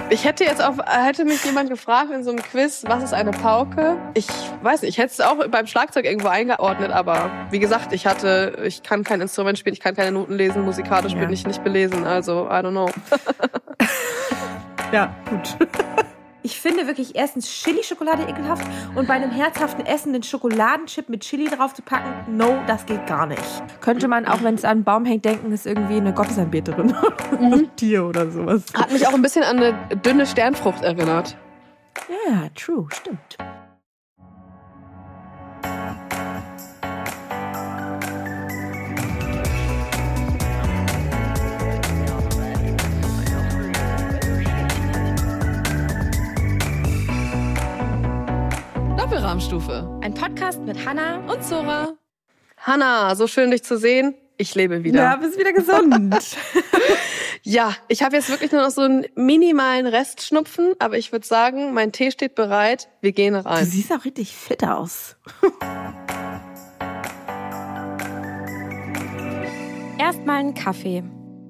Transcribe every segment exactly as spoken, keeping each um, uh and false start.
Ich hätte jetzt auch, hätte mich jemand gefragt in so einem Quiz, was ist eine Pauke? Ich weiß nicht, ich hätte es auch beim Schlagzeug irgendwo eingeordnet, aber wie gesagt, ich hatte, ich kann kein Instrument spielen, ich kann keine Noten lesen, musikalisch ja. bin ich nicht belesen, also I don't know. Ja, gut. Ich finde wirklich erstens Chili-Schokolade ekelhaft und bei einem herzhaften Essen den Schokoladenchip mit Chili drauf zu packen, no, das geht gar nicht. Könnte man, auch wenn es an einen Baum hängt, denken, ist irgendwie eine Gottesanbeterin oder ein Tier oder sowas. Hat mich auch ein bisschen an eine dünne Sternfrucht erinnert. Ja, true, stimmt. Doppelrahmstufe. Ein Podcast mit Hannah und Zora. Hannah, so schön dich zu sehen. Ich lebe wieder. Ja, bist wieder gesund. Ja, ich habe jetzt wirklich nur noch so einen minimalen Restschnupfen, aber ich würde sagen, mein Tee steht bereit. Wir gehen rein. Du siehst auch richtig fit aus. Erstmal einen Kaffee.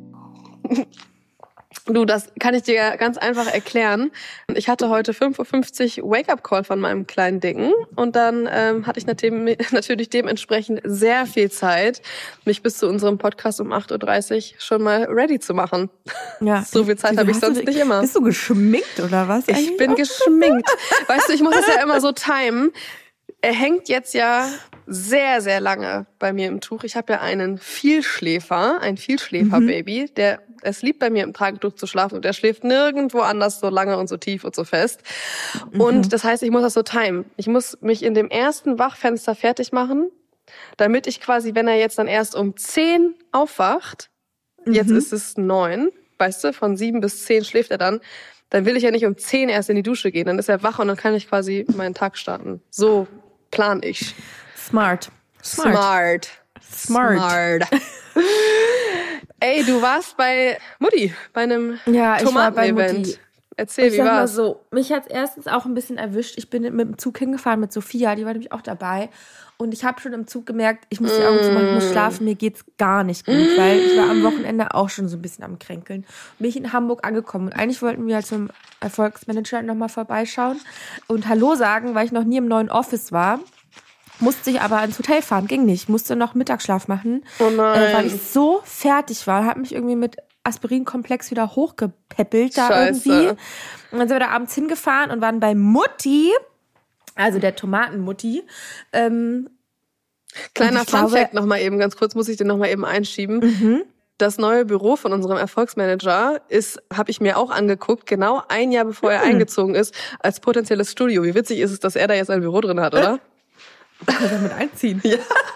Du, das kann ich dir ganz einfach erklären. Ich hatte heute fünf Uhr fünfzig Wake-up-Call von meinem kleinen Dicken und dann ähm, hatte ich natürlich dementsprechend sehr viel Zeit, mich bis zu unserem Podcast um acht Uhr dreißig schon mal ready zu machen. Ja. So viel Zeit habe ich sonst du, nicht immer. Bist du geschminkt oder was? Ich eigentlich? bin geschminkt. Weißt du, ich muss das ja immer so timen. Er hängt jetzt ja sehr, sehr lange bei mir im Tuch. Ich habe ja einen Vielschläfer, ein Vielschläfer-Baby, mhm. der es liebt, bei mir im Tragetuch zu schlafen und der schläft nirgendwo anders so lange und so tief und so fest. Mhm. Und das heißt, ich muss das so timen. Ich muss mich in dem ersten Wachfenster fertig machen, damit ich quasi, wenn er jetzt dann erst um zehn aufwacht, mhm. jetzt ist es neun, weißt du, von sieben bis zehn schläft er dann, dann will ich ja nicht um zehn erst in die Dusche gehen, dann ist er wach und dann kann ich quasi meinen Tag starten. So plan ich. Smart. Smart. Smart. Smart. Ey, du warst bei Mutti, bei einem ja, Tomaten-Event. Erzähl, ich wie sag mal war's? So, mich hat's erstens auch ein bisschen erwischt. Ich bin mit dem Zug hingefahren mit Sophia, die war nämlich auch dabei. Und ich habe schon im Zug gemerkt, ich muss die Augen zumachen, ich muss schlafen, mir geht's gar nicht gut, mm. weil ich war am Wochenende auch schon so ein bisschen am Kränkeln. Bin ich in Hamburg angekommen und eigentlich wollten wir zum Erfolgsmanager nochmal vorbeischauen und Hallo sagen, weil ich noch nie im neuen Office war. Musste ich aber ins Hotel fahren, ging nicht. Musste noch Mittagsschlaf machen, oh nein. Äh, weil ich so fertig war. Hab mich irgendwie mit Aspirinkomplex wieder hochgepäppelt da Scheiße. irgendwie. Und dann sind wir da abends hingefahren und waren bei Mutti, also der Tomatenmutti. Ähm, Kleiner Funfact noch mal eben, ganz kurz muss ich den noch mal eben einschieben. Mhm. Das neue Büro von unserem Erfolgsmanager ist, habe ich mir auch angeguckt, genau ein Jahr bevor er mhm. eingezogen ist, als potenzielles Studio. Wie witzig ist es, dass er da jetzt ein Büro drin hat, oder? Kann er mit einziehen. Ja.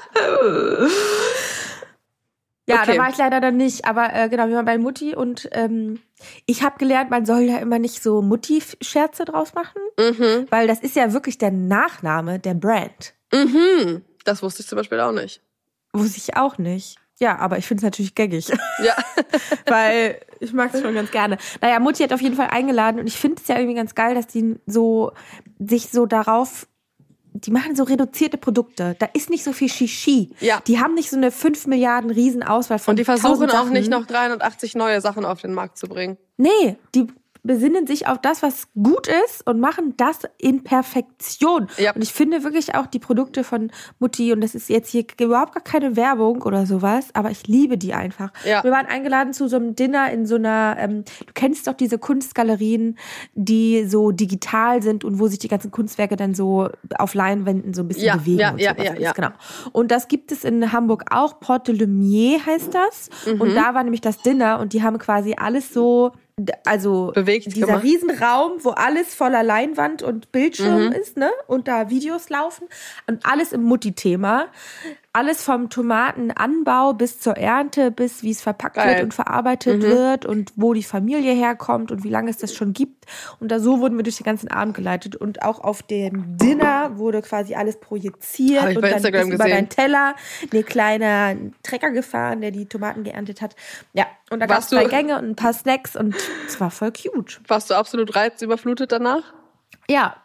Ja, okay. Da war ich leider dann nicht. Aber äh, genau, wir waren bei Mutti und ähm, ich habe gelernt, man soll ja immer nicht so Mutti-Scherze draus machen, Mhm. weil das ist ja wirklich der Nachname der Brand. Mhm. Das wusste ich zum Beispiel auch nicht. Wusste ich auch nicht. Ja, aber ich finde es natürlich gaggig. Ja. Weil ich mag es schon ganz gerne. Naja, Mutti hat auf jeden Fall eingeladen und ich finde es ja irgendwie ganz geil, dass die so sich so darauf... Die machen so reduzierte Produkte. Da ist nicht so viel Shishi. Ja. Die haben nicht so eine fünf Milliarden Riesenauswahl von Und die versuchen auch Sachen. nicht noch dreihundertachtzig neue Sachen auf den Markt zu bringen. Nee, die besinnen sich auf das, was gut ist und machen das in Perfektion. Ja. Und ich finde wirklich auch die Produkte von Mutti, und das ist jetzt hier überhaupt gar keine Werbung oder sowas, aber ich liebe die einfach. Ja. Wir waren eingeladen zu so einem Dinner in so einer, ähm, du kennst doch diese Kunstgalerien, die so digital sind und wo sich die ganzen Kunstwerke dann so auf Leinwänden so ein bisschen Ja, bewegen. ja, und ja, sowas ja, alles. ja. Genau. Und das gibt es in Hamburg auch, Porte de Lumière heißt das. Mhm. Und da war nämlich das Dinner und die haben quasi alles so, also bewegt dieser gemacht. Riesenraum, wo alles voller Leinwand und Bildschirm Mhm. ist, ne? Und da Videos laufen und alles im Mutti-Thema. Alles vom Tomatenanbau bis zur Ernte, bis wie es verpackt Geil. wird und verarbeitet Mhm. wird und wo die Familie herkommt und wie lange es das schon gibt. Und da so wurden wir durch den ganzen Abend geleitet. Und auch auf dem Dinner wurde quasi alles projiziert. Hab ich und bei dann Instagram ist über gesehen. deinen Teller ein kleiner Trecker gefahren, der die Tomaten geerntet hat. Ja, und da gab es Warst du- zwei Gänge und ein paar Snacks und es war voll cute. Warst du absolut reizüberflutet danach? Ja.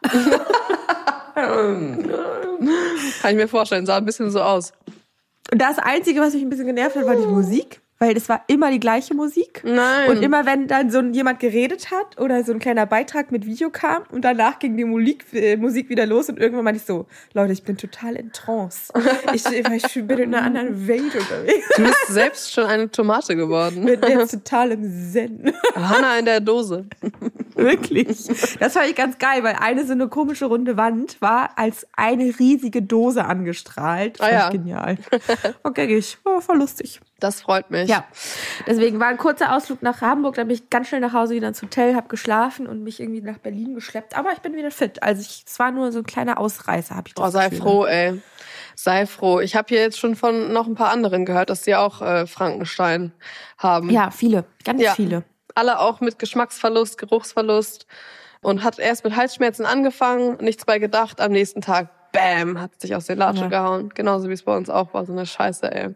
Kann ich mir vorstellen, sah ein bisschen so aus. Und das Einzige, was mich ein bisschen genervt hat, war die Musik. weil es war immer die gleiche Musik. Nein. Und immer wenn dann so jemand geredet hat oder so ein kleiner Beitrag mit Video kam und danach ging die Musik, äh, Musik wieder los und irgendwann meinte ich so, Leute, ich bin total in Trance. Ich, ich bin in einer anderen Welt unterwegs. Du bist selbst schon eine Tomate geworden. Ich bin jetzt total im Zen. Hanna in der Dose. Wirklich. Das fand ich ganz geil, weil eine so eine komische runde Wand war als eine riesige Dose angestrahlt. Ah, ja. Genial. Okay, ich. Oh, voll lustig. Das freut mich. Ja, deswegen war ein kurzer Ausflug nach Hamburg, dann bin ich ganz schnell nach Hause wieder ins Hotel, habe geschlafen und mich irgendwie nach Berlin geschleppt. Aber ich bin wieder fit. Also ich, es war nur so ein kleiner Ausreißer, habe ich das Oh, sei Gefühl. froh, ey. Sei froh. Ich habe hier jetzt schon von noch ein paar anderen gehört, dass sie auch äh, Frankenstein haben. Ja, viele, ganz Ja. viele. Alle auch mit Geschmacksverlust, Geruchsverlust. Und hat erst mit Halsschmerzen angefangen, nichts bei gedacht. Am nächsten Tag, bam, hat sich aus der Latsche Ja. gehauen. Genauso wie es bei uns auch war, so eine Scheiße, ey.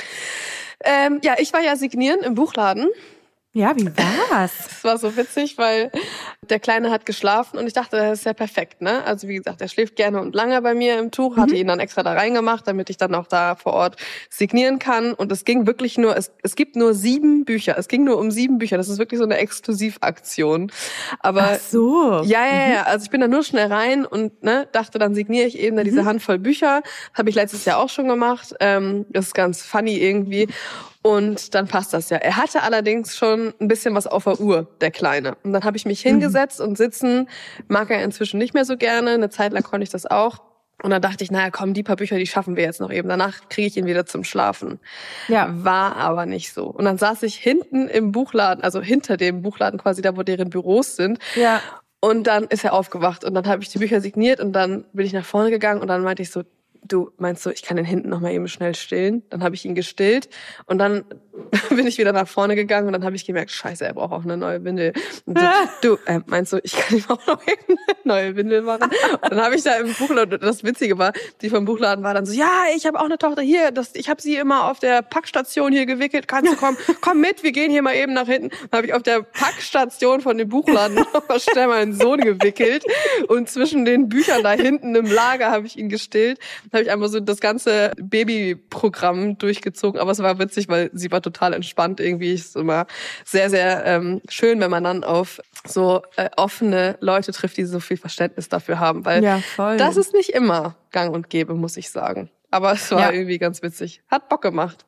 Ähm, ja, ich war ja signieren im Buchladen. Ja, wie war's? Das war so witzig, weil der Kleine hat geschlafen und ich dachte, das ist ja perfekt, ne? Also wie gesagt, er schläft gerne und lange bei mir im Tuch, hatte ihn dann extra da reingemacht, damit ich dann auch da vor Ort signieren kann. Und es ging wirklich nur, es, es gibt nur sieben Bücher. Es ging nur um sieben Bücher. Das ist wirklich so eine Exklusivaktion. Aber Ach so. ja, ja, ja. Also ich bin da nur schnell rein und ne, dachte, dann signiere ich eben da diese Handvoll Bücher. Habe ich letztes Jahr auch schon gemacht. Ähm, das ist ganz funny irgendwie. Und dann passt das ja. Er hatte allerdings schon ein bisschen was auf der Uhr, der Kleine. Und dann habe ich mich hingesetzt und sitzen mag er inzwischen nicht mehr so gerne. Eine Zeit lang konnte ich das auch. Und dann dachte ich, naja, komm, die paar Bücher, die schaffen wir jetzt noch eben. Danach kriege ich ihn wieder zum Schlafen. Ja. War aber nicht so. Und dann saß ich hinten im Buchladen, also hinter dem Buchladen quasi, da wo deren Büros sind. Ja. Und dann ist er aufgewacht und dann habe ich die Bücher signiert und dann bin ich nach vorne gegangen und dann meinte ich so, du, meinst du, ich kann den hinten noch mal eben schnell stillen? Dann habe ich ihn gestillt und dann bin ich wieder nach vorne gegangen und dann habe ich gemerkt, scheiße, er braucht auch eine neue Windel. Und so, du, äh, meinst du, ich kann ihm auch noch eben eine neue Windel machen? Und dann habe ich da im Buchladen, das Witzige war, die vom Buchladen war dann so, ja, ich habe auch eine Tochter hier, das, ich habe sie immer auf der Packstation hier gewickelt, kannst du kommen, komm mit, wir gehen hier mal eben nach hinten. Dann habe ich auf der Packstation von dem Buchladen noch mal schnell meinen Sohn gewickelt und zwischen den Büchern da hinten im Lager habe ich ihn gestillt. Dann habe ich einfach so das ganze Babyprogramm durchgezogen, aber es war witzig, weil sie war total entspannt irgendwie. Es ist immer sehr, sehr ähm, schön, wenn man dann auf so äh, offene Leute trifft, die so viel Verständnis dafür haben, weil Ja, voll. das ist nicht immer gang und gäbe, muss ich sagen. Aber es war Ja. irgendwie ganz witzig. Hat Bock gemacht.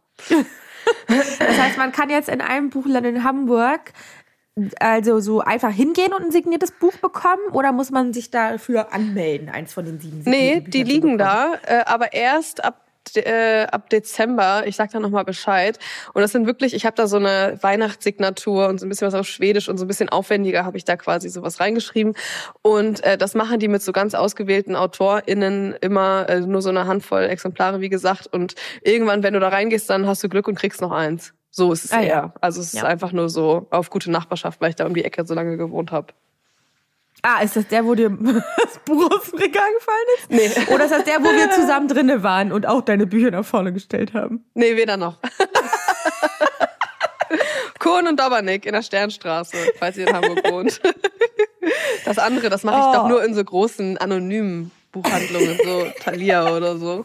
Das heißt, man kann jetzt in einem Buchladen in Hamburg also so einfach hingehen und ein signiertes Buch bekommen oder muss man sich dafür anmelden, eins von den sieben Nee, signierten die Büchern zu liegen bekommen? da, äh, aber erst ab äh, ab Dezember, ich sag da nochmal Bescheid. Und das sind wirklich, ich habe da so eine Weihnachtssignatur und so ein bisschen was auf Schwedisch und so ein bisschen aufwendiger habe ich da quasi sowas reingeschrieben. Und äh, das machen die mit so ganz ausgewählten AutorInnen immer, äh, nur so eine Handvoll Exemplare, wie gesagt. Und irgendwann, wenn du da reingehst, dann hast du Glück und kriegst noch eins. So ist es Ah, eher. ja. Also es ist Ja. einfach nur so auf gute Nachbarschaft, weil ich da um die Ecke so lange gewohnt habe. Ah, ist das der, wo dir das Buch aus dem Regal gefallen ist? Nee. Oder ist das der, wo wir zusammen drinne waren und auch deine Bücher nach vorne gestellt haben? Nee, weder noch. Kohn und Dobernick in der Sternstraße, falls ihr in Hamburg wohnt. Das andere, das mache ich Oh. doch nur in so großen, anonymen Buchhandlungen, so Thalia oder so.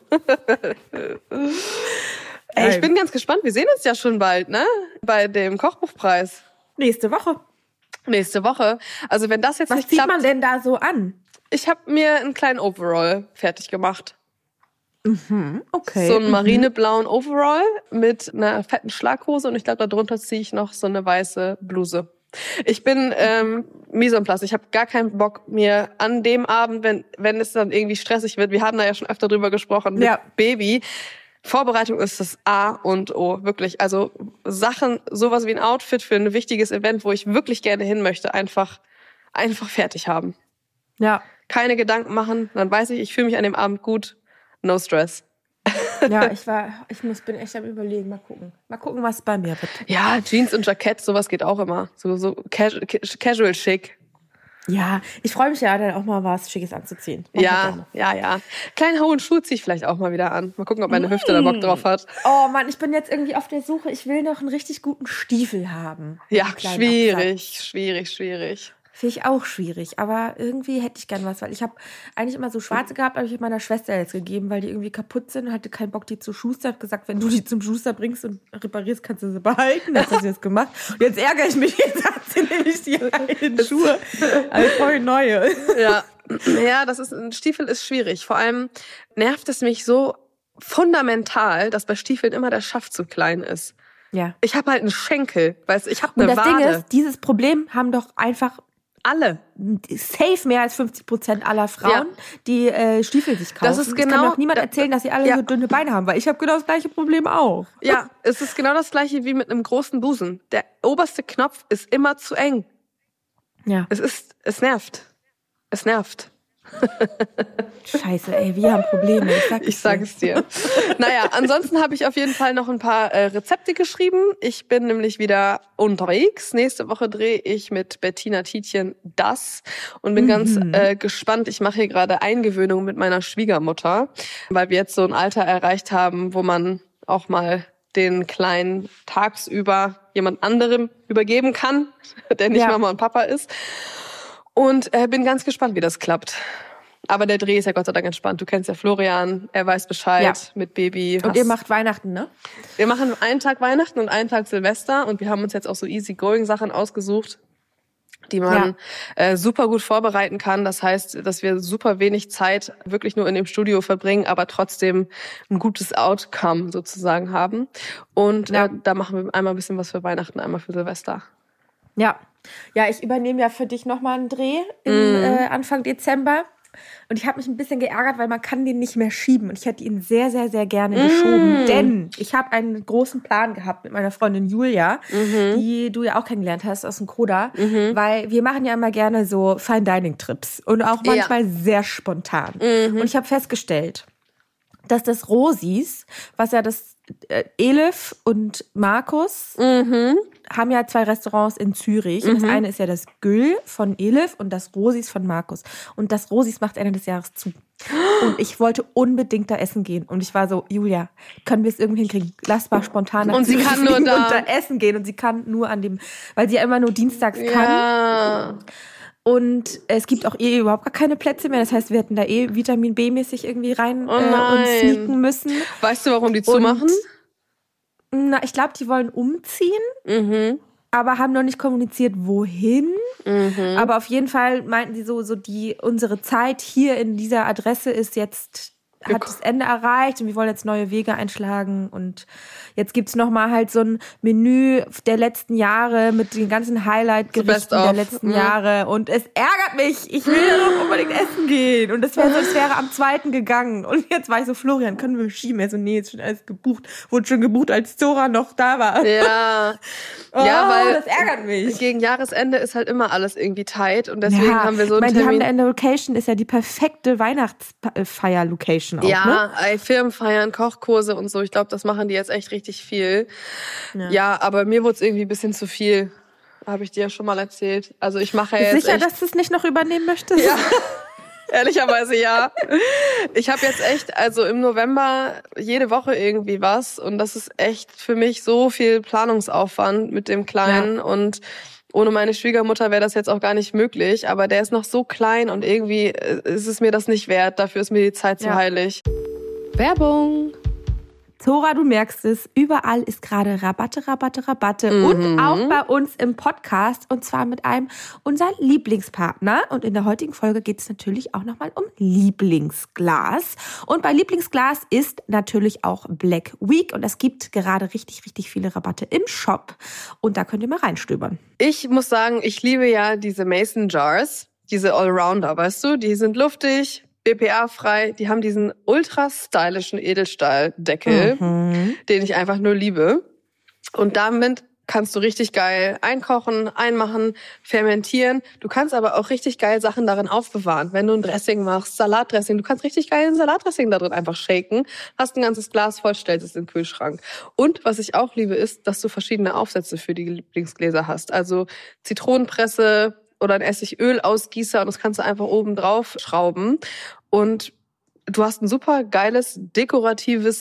Ey, ich bin ganz gespannt. Wir sehen uns ja schon bald, ne? Bei dem Kochbuchpreis. Nächste Woche. Nächste Woche. Also wenn das jetzt Was nicht zieht klappt, man denn da so an? ich habe mir einen kleinen Overall fertig gemacht. Okay. So einen marineblauen Overall mit einer fetten Schlaghose und ich glaube, darunter ziehe ich noch so eine weiße Bluse. Ich bin ähm, mise en place. Ich habe gar keinen Bock, mir an dem Abend, wenn wenn es dann irgendwie stressig wird, wir haben da ja schon öfter drüber gesprochen, mit Ja. Baby, Vorbereitung ist das A und O, wirklich. Also Sachen, sowas wie ein Outfit für ein wichtiges Event, wo ich wirklich gerne hin möchte, einfach einfach fertig haben. Ja. Keine Gedanken machen, dann weiß ich, ich fühle mich an dem Abend gut, no stress. Ja, ich war, ich muss, bin echt am Überlegen. Mal gucken. Mal gucken, was bei mir wird. Ja, Jeans und Jackett, sowas geht auch immer. So, so casual, casual schick. Ja, ich freue mich ja dann auch mal was Schickes anzuziehen. Mach ich Ja, gerne. ja, ja. Kleinen hohen Schuh ziehe ich vielleicht auch mal wieder an. Mal gucken, ob meine Hüfte da Bock drauf hat. Oh Mann, ich bin jetzt irgendwie auf der Suche. Ich will noch einen richtig guten Stiefel haben. Ja, Einen kleinen schwierig, schwierig, schwierig. Absatz. Finde ich auch schwierig, aber irgendwie hätte ich gern was, weil ich habe eigentlich immer so schwarze gehabt, aber ich habe meiner Schwester jetzt gegeben, weil die irgendwie kaputt sind und hatte keinen Bock, die zu Schuster. Hat gesagt, wenn du die zum Schuster bringst und reparierst, kannst du sie behalten. Jetzt hat sie das gemacht. Und jetzt ärgere ich mich, jetzt hat sie nämlich die alten Schuhe. Also ich brauche neue. Ja. Ja, das ist, ein Stiefel ist schwierig. Vor allem nervt es mich so fundamental, dass bei Stiefeln immer der Schaft zu klein ist. Ja. Ich habe halt einen Schenkel, weißt du, ich habe eine Und das Wade. Ding ist, dieses Problem haben doch einfach alle. Safe mehr als fünfzig Prozent aller Frauen, ja. die äh, Stiefel sich kaufen. Das ist genau, es kann doch niemand erzählen, dass sie alle ja. so dünne Beine haben, weil ich habe genau das gleiche Problem auch. Ja, es ist genau das gleiche wie mit einem großen Busen. Der oberste Knopf ist immer zu eng. Ja. Es ist, es nervt. Es nervt. Scheiße, ey, wir haben Probleme. Ich sag, ich sag es dir. Naja, ansonsten habe ich auf jeden Fall noch ein paar äh, Rezepte geschrieben. Ich bin nämlich wieder unterwegs. Nächste Woche drehe ich mit Bettina Tietjen das und bin mhm. ganz äh, gespannt. Ich mache hier gerade Eingewöhnung mit meiner Schwiegermutter, weil wir jetzt so ein Alter erreicht haben, wo man auch mal den Kleinen tagsüber jemand anderem übergeben kann, der nicht ja. Mama und Papa ist. Und äh, bin ganz gespannt, wie das klappt. Aber der Dreh ist ja Gott sei Dank entspannt. Du kennst ja Florian, er weiß Bescheid ja. mit Baby. Und ihr macht Weihnachten, ne? Wir machen einen Tag Weihnachten und einen Tag Silvester. Und wir haben uns jetzt auch so easy-going-Sachen ausgesucht, die man ja. äh, super gut vorbereiten kann. Das heißt, dass wir super wenig Zeit wirklich nur in dem Studio verbringen, aber trotzdem ein gutes Outcome sozusagen haben. Und ja. äh, da machen wir einmal ein bisschen was für Weihnachten, einmal für Silvester. Ja. Ja, ich übernehme ja für dich nochmal einen Dreh im mm. äh, Anfang Dezember. Und ich habe mich ein bisschen geärgert, weil man kann den nicht mehr schieben. Und ich hätte ihn sehr, sehr, sehr gerne mm. geschoben. Denn ich habe einen großen Plan gehabt mit meiner Freundin Julia, mhm. die du ja auch kennengelernt hast aus dem Koda. Mhm. Weil wir machen ja immer gerne so Fine-Dining-Trips. Und auch manchmal ja. sehr spontan. Mhm. Und ich habe festgestellt, dass das Rosis, was ja das äh, Elif und Markus mhm. haben ja zwei Restaurants in Zürich. Mhm. Und das eine ist ja das Gül von Elif und das Rosis von Markus. Und das Rosis macht Ende des Jahres zu. Und ich wollte unbedingt da essen gehen. Und ich war so, Julia, können wir es irgendwie hinkriegen? Lass mal spontan nach Und sie kann nur da. und da essen gehen. Und sie kann nur an dem, weil sie ja immer nur dienstags kann. Ja. Und es gibt auch eh überhaupt gar keine Plätze mehr. Das heißt, wir hätten da eh Vitamin B-mäßig irgendwie rein oh äh, uns sneaken müssen. Weißt du, warum die zumachen? Na, ich glaube, die wollen umziehen, mhm. aber haben noch nicht kommuniziert, wohin. Mhm. Aber auf jeden Fall meinten sie so, so die unsere Zeit hier in dieser Adresse ist jetzt hat das Ende erreicht und wir wollen jetzt neue Wege einschlagen und jetzt gibt's noch mal halt so ein Menü der letzten Jahre mit den ganzen Highlight-Gerichten der letzten mhm. Jahre und es ärgert mich, ich will ja noch unbedingt essen gehen und das wäre so, es wäre am zweiten gegangen und jetzt war ich so, Florian, können wir schieben? Er so, nee, ist schon alles gebucht, wurde schon gebucht, als Zora noch da war. Ja, oh, ja, weil das ärgert mich. Gegen Jahresende ist halt immer alles irgendwie tight und deswegen ja, haben wir so einen ich meine, Termin. die haben da in der Location, ist ja die perfekte Weihnachtsfeier-Location auch, ja, ne? Firmenfeiern, Kochkurse und so. Ich glaube, das machen die jetzt echt richtig viel. Ja, ja aber mir wurde es irgendwie ein bisschen zu viel. Habe ich dir ja schon mal erzählt. Also ich mache ja jetzt sicher, echt, dass du es nicht noch übernehmen möchtest? Ja, ehrlicherweise ja. Ich habe jetzt echt, also im November jede Woche irgendwie was. Und das ist echt für mich so viel Planungsaufwand mit dem Kleinen. Ja. Und ohne meine Schwiegermutter wäre das jetzt auch gar nicht möglich. Aber der ist noch so klein und irgendwie ist es mir das nicht wert. Dafür ist mir die Zeit zu ja. heilig. Werbung. Zora, du merkst es, überall ist gerade Rabatte, Rabatte, Rabatte. Mhm. Und auch bei uns im Podcast. Und zwar mit einem unserer Lieblingspartner. Und in der heutigen Folge geht es natürlich auch nochmal um Lieblingsglas. Und bei Lieblingsglas ist natürlich auch Black Week. Und es gibt gerade richtig, richtig viele Rabatte im Shop. Und da könnt ihr mal reinstöbern. Ich muss sagen, ich liebe ja diese Mason Jars. Diese Allrounder, weißt du? Die sind luftig, B P A-frei, die haben diesen ultra stylischen Edelstahldeckel, mhm. den ich einfach nur liebe. Und damit kannst du richtig geil einkochen, einmachen, fermentieren. Du kannst aber auch richtig geil Sachen darin aufbewahren. Wenn du ein Dressing machst, Salatdressing, du kannst richtig geil ein Salatdressing da drin einfach shaken, hast ein ganzes Glas voll, stellst es in den Kühlschrank. Und was ich auch liebe, ist, dass du verschiedene Aufsätze für die Lieblingsgläser hast. Also Zitronenpresse oder ein Essigöl-Ausgießer und das kannst du einfach oben drauf schrauben. Und du hast ein super geiles, dekoratives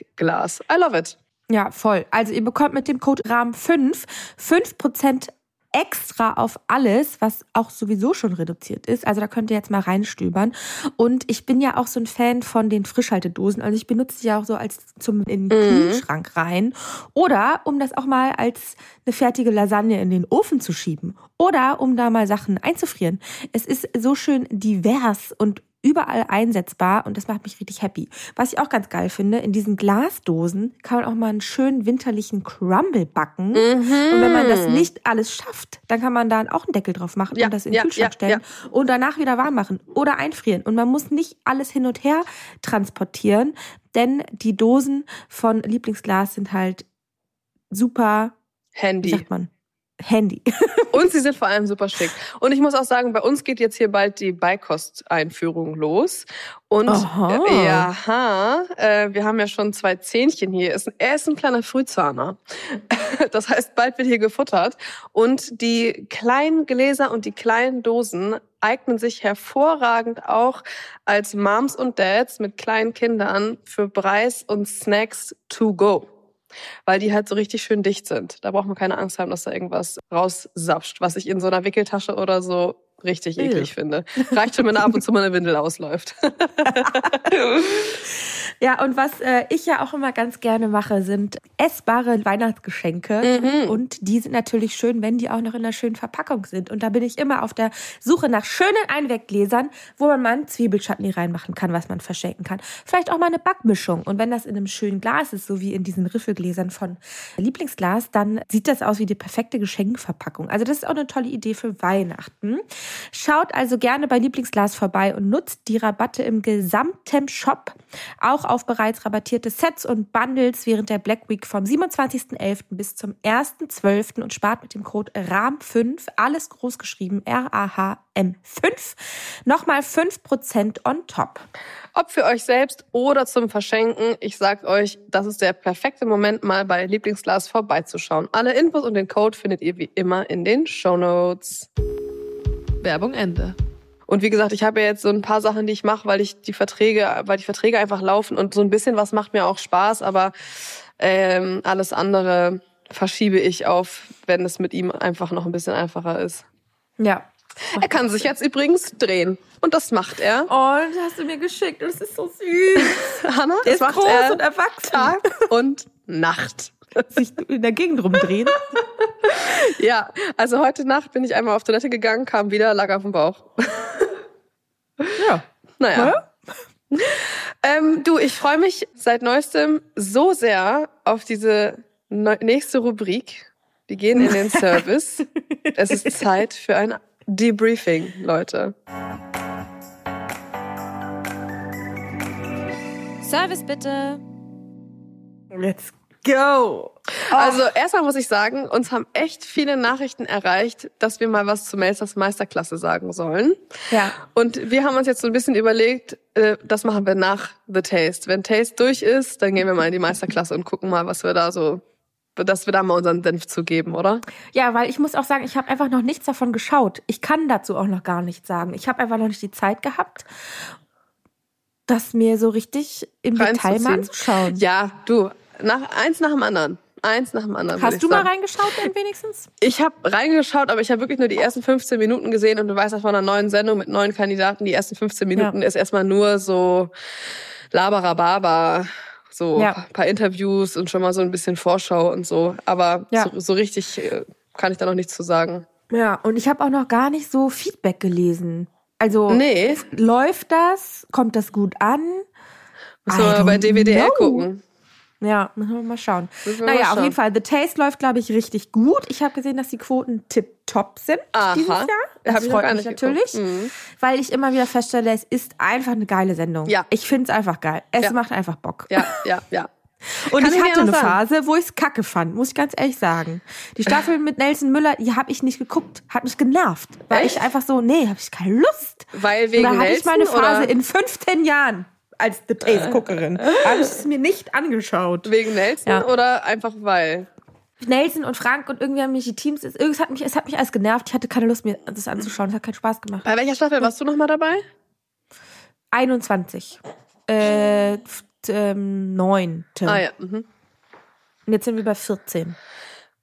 Mehrzweckglas. I love it. Ja, voll. Also ihr bekommt mit dem Code R A H M fünf fünf Prozent extra auf alles, was auch sowieso schon reduziert ist. Also da könnt ihr jetzt mal reinstöbern. Und ich bin ja auch so ein Fan von den Frischhaltedosen. Also ich benutze die ja auch so als zum in den Mhm. Kühlschrank rein. Oder um das auch mal als eine fertige Lasagne in den Ofen zu schieben. Oder um da mal Sachen einzufrieren. Es ist so schön divers und überall einsetzbar und das macht mich richtig happy. Was ich auch ganz geil finde, in diesen Glasdosen kann man auch mal einen schönen winterlichen Crumble backen. Mhm. Und wenn man das nicht alles schafft, dann kann man da auch einen Deckel drauf machen Ja, und das in den ja, Kühlschrank ja, stellen und danach wieder warm machen oder einfrieren. Und man muss nicht alles hin und her transportieren, denn die Dosen von Lieblingsglas sind halt super, wie Handy. sagt man, Handy. Und sie sind vor allem super schick. Und ich muss auch sagen, bei uns geht jetzt hier bald die Beikost-Einführung los. Und Aha. äh, ja, äh, wir haben ja schon zwei Zähnchen hier. Ist- Er ist ein kleiner Frühzahner. Das heißt, bald wird hier gefuttert. Und die kleinen Gläser und die kleinen Dosen eignen sich hervorragend auch als Moms und Dads mit kleinen Kindern für Preis und Snacks to go. Weil die halt so richtig schön dicht sind. Da braucht man keine Angst haben, dass da irgendwas raussapscht, was ich in so einer Wickeltasche oder so richtig Ew. eklig finde. Reicht schon, wenn da ab und zu mal eine Windel ausläuft. Ja, und was äh, ich ja auch immer ganz gerne mache, sind essbare Weihnachtsgeschenke. Mhm. Und die sind natürlich schön, wenn die auch noch in einer schönen Verpackung sind. Und da bin ich immer auf der Suche nach schönen Einweggläsern, wo man mal einen Zwiebelchutney reinmachen kann, was man verschenken kann. Vielleicht auch mal eine Backmischung. Und wenn das in einem schönen Glas ist, so wie in diesen Riffelgläsern von Lieblingsglas, dann sieht das aus wie die perfekte Geschenkverpackung. Also das ist auch eine tolle Idee für Weihnachten. Schaut also gerne bei Lieblingsglas vorbei und nutzt die Rabatte im gesamten Shop. Auch auf bereits rabattierte Sets und Bundles während der Black Week vom siebenundzwanzigsten elften bis zum ersten zwölften und spart mit dem Code R A M fünf, alles groß geschrieben, R A H M fünf, nochmal fünf Prozent on top. Ob für euch selbst oder zum Verschenken, ich sag euch, das ist der perfekte Moment, mal bei Lieblingsglas vorbeizuschauen. Alle Infos und den Code findet ihr wie immer in den Shownotes. Werbung Ende. Und wie gesagt, ich habe ja jetzt so ein paar Sachen, die ich mache, weil ich die Verträge, weil die Verträge einfach laufen und so ein bisschen was macht mir auch Spaß, aber ähm, alles andere verschiebe ich auf, wenn es mit ihm einfach noch ein bisschen einfacher ist. Ja. Er kann sich jetzt übrigens drehen und das macht er. Oh, das hast du mir geschickt und es ist so süß. Hanna, Der das ist macht groß er und erwachsen. Tag und Nacht. Sich in der Gegend rumdrehen. Ja, also heute Nacht bin ich einmal auf Toilette gegangen, kam wieder, lag auf dem Bauch. Ja. Naja. Ähm, du, ich freue mich seit neuestem so sehr auf diese neu- nächste Rubrik. Wir gehen in den Service. Es ist Zeit für ein Debriefing, Leute. Service bitte. Let's go. Also erstmal muss ich sagen, uns haben echt viele Nachrichten erreicht, dass wir mal was zu Melzers Meisterklasse sagen sollen. Ja. Und wir haben uns jetzt so ein bisschen überlegt, äh, das machen wir nach The Taste. Wenn Taste durch ist, dann gehen wir mal in die Meisterklasse und gucken mal, was wir da so, dass wir da mal unseren Senf zugeben, oder? Ja, weil ich muss auch sagen, ich habe einfach noch nichts davon geschaut. Ich kann dazu auch noch gar nichts sagen. Ich habe einfach noch nicht die Zeit gehabt, das mir so richtig im Detail mal anzuschauen. Ja, du, nach, eins nach dem anderen. Eins nach dem anderen. Hast ich du mal sagen. reingeschaut denn wenigstens? Ich habe reingeschaut, aber ich habe wirklich nur die ersten fünfzehn Minuten gesehen und du weißt, das war eine neuen Sendung mit neuen Kandidaten. Die ersten fünfzehn Minuten Ja. ist erstmal nur so Laberababa, so Ja. ein paar Interviews und schon mal so ein bisschen Vorschau und so. Aber Ja. so, so richtig äh, kann ich da noch nichts zu sagen. Ja, und ich habe auch noch gar nicht so Feedback gelesen. Also Nee, läuft das? Kommt das gut an? müssen I wir mal bei don't D V D L know. gucken. Ja, müssen wir mal schauen. Müssen wir mal Naja, auf schauen. jeden Fall. The Taste läuft, glaube ich, richtig gut. Ich habe gesehen, dass die Quoten tipptopp sind Aha. dieses Jahr. Hab Das ich noch freut gar mich nicht natürlich, geguckt. Mhm. weil ich immer wieder feststelle, es ist einfach eine geile Sendung. Ja. Ich finde es einfach geil. Es Ja. macht einfach Bock. Ja, ja, ja. Und Kann ich ich dir hatte eine noch sagen. Phase, wo ich es kacke fand, muss ich ganz ehrlich sagen. Die Staffel mit Nelson Müller, die habe ich nicht geguckt. Hat mich genervt. Weil Echt? ich einfach so, nee, habe ich keine Lust. Weil wegen Und da hatte ich mal eine Nelson Phase oder in fünfzehn Jahren als The Taste-Guckerin. Habe ich es mir nicht angeschaut. wegen Nelson Ja. oder einfach weil? Nelson und Frank und irgendwie haben mich die Teams, es, es, hat mich, es hat mich alles genervt. Ich hatte keine Lust, mir das anzuschauen. Es hat keinen Spaß gemacht. Bei welcher Staffel warst du noch mal dabei? einundzwanzig. Äh, f- ähm, neunte. Ah ja. Mhm. Und jetzt sind wir bei vierzehn.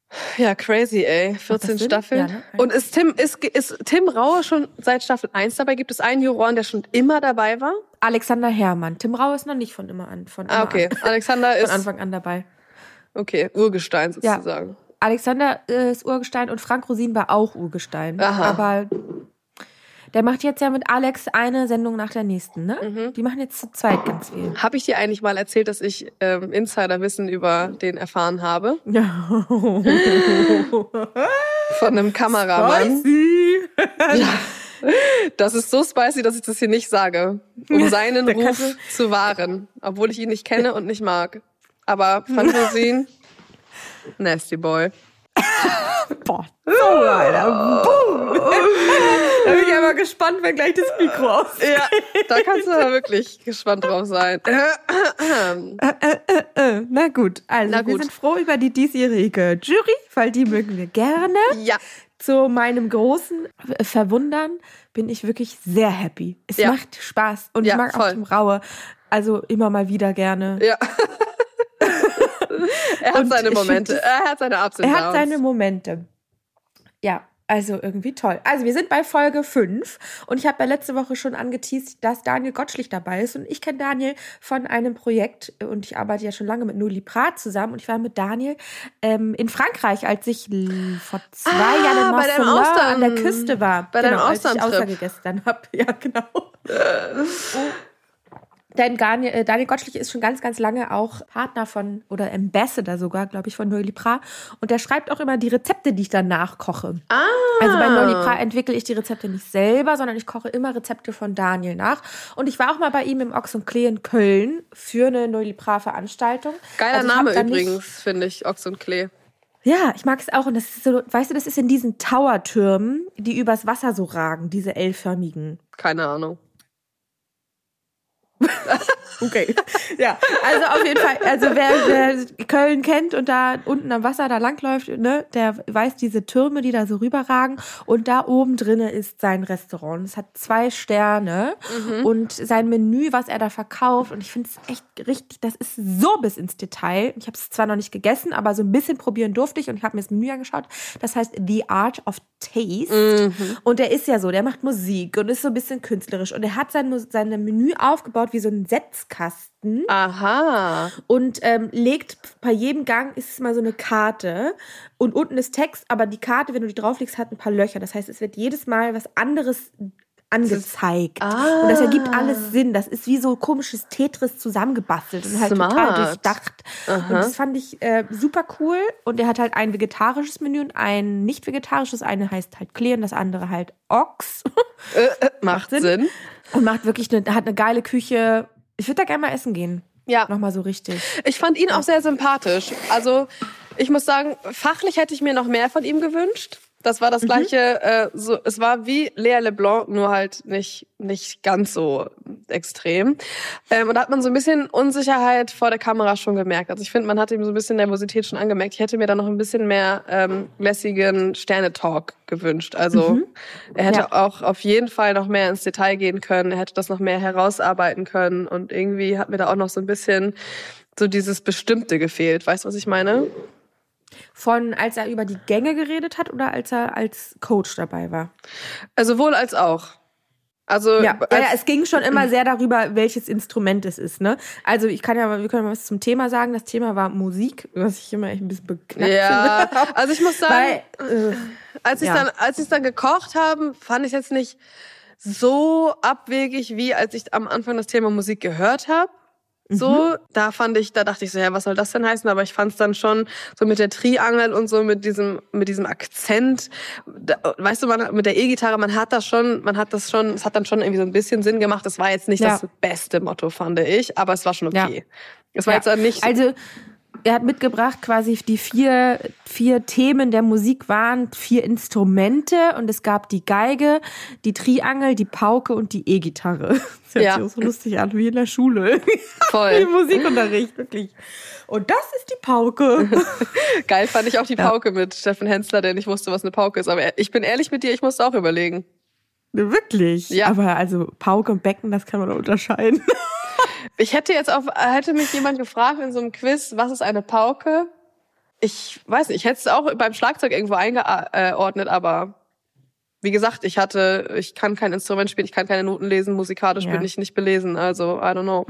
Ja, crazy, ey. vierzehn Staffeln. Ja, ne? Und ist Tim, ist, ist Tim Raue schon seit Staffel eins dabei? Gibt es einen Juroren, der schon immer dabei war? Alexander Herrmann. Tim Raue ist noch nicht von immer an. Von immer ah, okay. An. Alexander ist... Von Anfang an dabei. Okay, Urgestein sozusagen. Ja. Alexander ist Urgestein und Frank Rosin war auch Urgestein. Aha. Aber der macht jetzt ja mit Alex eine Sendung nach der nächsten, ne? Mhm. Die machen jetzt zu zweit ganz viel. Habe ich dir eigentlich mal erzählt, dass ich ähm, Insiderwissen über den erfahren habe? Ja. Von einem Kameramann. Spicy. Ja. Das ist so spicy, dass ich das hier nicht sage, um seinen Der Ruf kannte- zu wahren, obwohl ich ihn nicht kenne und nicht mag. Aber Frank Rosin, nasty boy. Boah, so, Alter. Boom. Da bin ich aber gespannt, wenn gleich das Mikro aus. Ja, da kannst du aber wirklich gespannt drauf sein. Äh, äh, äh. Na gut, also Na wir gut. sind froh über die diesjährige Jury, weil die mögen wir gerne. Ja, Zu meinem großen Verwundern bin ich wirklich sehr happy. Es Ja. macht Spaß und Ja, ich mag voll. auch Tim Raue. Also immer mal wieder gerne. ja. Er hat Und seine ich Momente, find- er hat seine Ups und Er Downs. hat seine Momente. Ja, also irgendwie toll. Also wir sind bei Folge fünf und ich habe ja letzte Woche schon angeteased, dass Daniel Gottschlich dabei ist. Und ich kenne Daniel von einem Projekt und ich arbeite ja schon lange mit Noli Prat zusammen. Und ich war mit Daniel ähm, in Frankreich, als ich l- vor zwei Ah, Jahren in bei deinem Marseille Austern- an der Küste war. bei deinem genau, als ich Austerntrip. Aussage gestern habe. Ja, genau. Denn Daniel, äh, Daniel Gottschlich ist schon ganz, ganz lange auch Partner von, oder Ambassador sogar, glaube ich, von Noli Prat. Und der schreibt auch immer die Rezepte, die ich dann nachkoche. Ah. Also bei Noli Prat entwickle ich die Rezepte nicht selber, sondern ich koche immer Rezepte von Daniel nach. Und ich war auch mal bei ihm im Ochs und Klee in Köln für eine Noli Prat Veranstaltung. Geiler Also ich Name hab dann nicht- übrigens, finde ich, Ochs und Klee. Ja, ich mag es auch. Und das ist so, weißt du, das ist in diesen Towertürmen, die übers Wasser so ragen, diese L-förmigen. Keine Ahnung. Okay. Ja, also auf jeden Fall, also wer, wer Köln kennt und da unten am Wasser da langläuft, ne, der weiß diese Türme, die da so rüberragen. Und da oben drinne ist sein Restaurant. Es hat zwei Sterne Mhm. und sein Menü, was er da verkauft. Und ich finde es echt richtig, das ist so bis ins Detail. Ich habe es zwar noch nicht gegessen, aber so ein bisschen probieren durfte ich und ich habe mir das Menü angeschaut. Das heißt The Art of Taste. Mhm. Und der ist ja so, der macht Musik und ist so ein bisschen künstlerisch. Und er hat sein, Mus- sein Menü aufgebaut wie so ein Setzkasten Aha. und ähm, legt bei jedem Gang ist es mal so eine Karte und unten ist Text, aber die Karte, wenn du die drauflegst, hat ein paar Löcher. Das heißt, es wird jedes Mal was anderes angezeigt. Ah. Und das ergibt alles Sinn. Das ist wie so komisches Tetris zusammengebastelt und halt Smart. total durchdacht. Aha. Und das fand ich äh, super cool. Und er hat halt ein vegetarisches Menü und ein nicht vegetarisches. Eine heißt halt Klee und das andere halt Ochs. Äh, äh, macht Sinn. Sinn. Und macht wirklich eine, hat eine geile Küche. Ich würde da gerne mal essen gehen. Ja. Nochmal so richtig. Ich fand ihn auch sehr sympathisch. Also ich muss sagen, fachlich hätte ich mir noch mehr von ihm gewünscht. Das war das gleiche, äh, so, es war wie Lea LeBlanc, nur halt nicht nicht ganz so extrem. Ähm, und da hat man so ein bisschen Unsicherheit vor der Kamera schon gemerkt. Also ich finde, man hat ihm so ein bisschen Nervosität schon angemerkt. Ich hätte mir da noch ein bisschen mehr ähm, lässigen Sterne-Talk gewünscht. Also Mhm. er hätte Ja. auch auf jeden Fall noch mehr ins Detail gehen können. Er hätte das noch mehr herausarbeiten können. Und irgendwie hat mir da auch noch so ein bisschen so dieses Bestimmte gefehlt. Weißt du, was ich meine? Von als er über die Gänge geredet hat oder als er als Coach dabei war? Also sowohl als auch. Also Ja, als, ja, ja, es ging schon immer sehr darüber, welches Instrument es ist, ne? Also ich kann ja mal, wir können mal was zum Thema sagen. Das Thema war Musik, was ich immer echt ein bisschen beknackt ja, finde. also ich muss sagen, Weil, äh, als ich ja. dann, als ich dann gekocht haben, fand ich jetzt nicht so abwegig, wie als ich am Anfang das Thema Musik gehört habe. So, Mhm. da fand ich, da dachte ich so, ja, was soll das denn heißen? Aber ich fand es dann schon so mit der Triangel und so mit diesem, mit diesem Akzent. Da, weißt du, man, mit der E-Gitarre, man hat das schon, man hat das schon, es hat dann schon irgendwie so ein bisschen Sinn gemacht. Das war jetzt nicht Ja. das beste Motto, fand ich, aber es war schon okay. Ja. Es war Ja. jetzt dann nicht. Also er hat mitgebracht quasi die vier, vier Themen der Musik waren vier Instrumente und es gab die Geige, die Triangel, die Pauke und die E-Gitarre. Das hört Ja. sich auch so lustig an wie in der Schule. Voll. Im Musikunterricht, wirklich. Und das ist die Pauke. Geil fand ich auch die Ja. Pauke mit Steffen Hensler, der nicht wusste, was eine Pauke ist. Aber ich bin ehrlich mit dir, ich musste auch überlegen. Wirklich? Ja. Aber also Pauke und Becken, das kann man doch unterscheiden. Ich hätte jetzt auf, hätte mich jemand gefragt in so einem Quiz, was ist eine Pauke? Ich weiß nicht, ich hätte es auch beim Schlagzeug irgendwo eingeordnet, aber wie gesagt, ich hatte, ich kann kein Instrument spielen, ich kann keine Noten lesen, musikalisch ja. bin ich nicht belesen, also I don't know.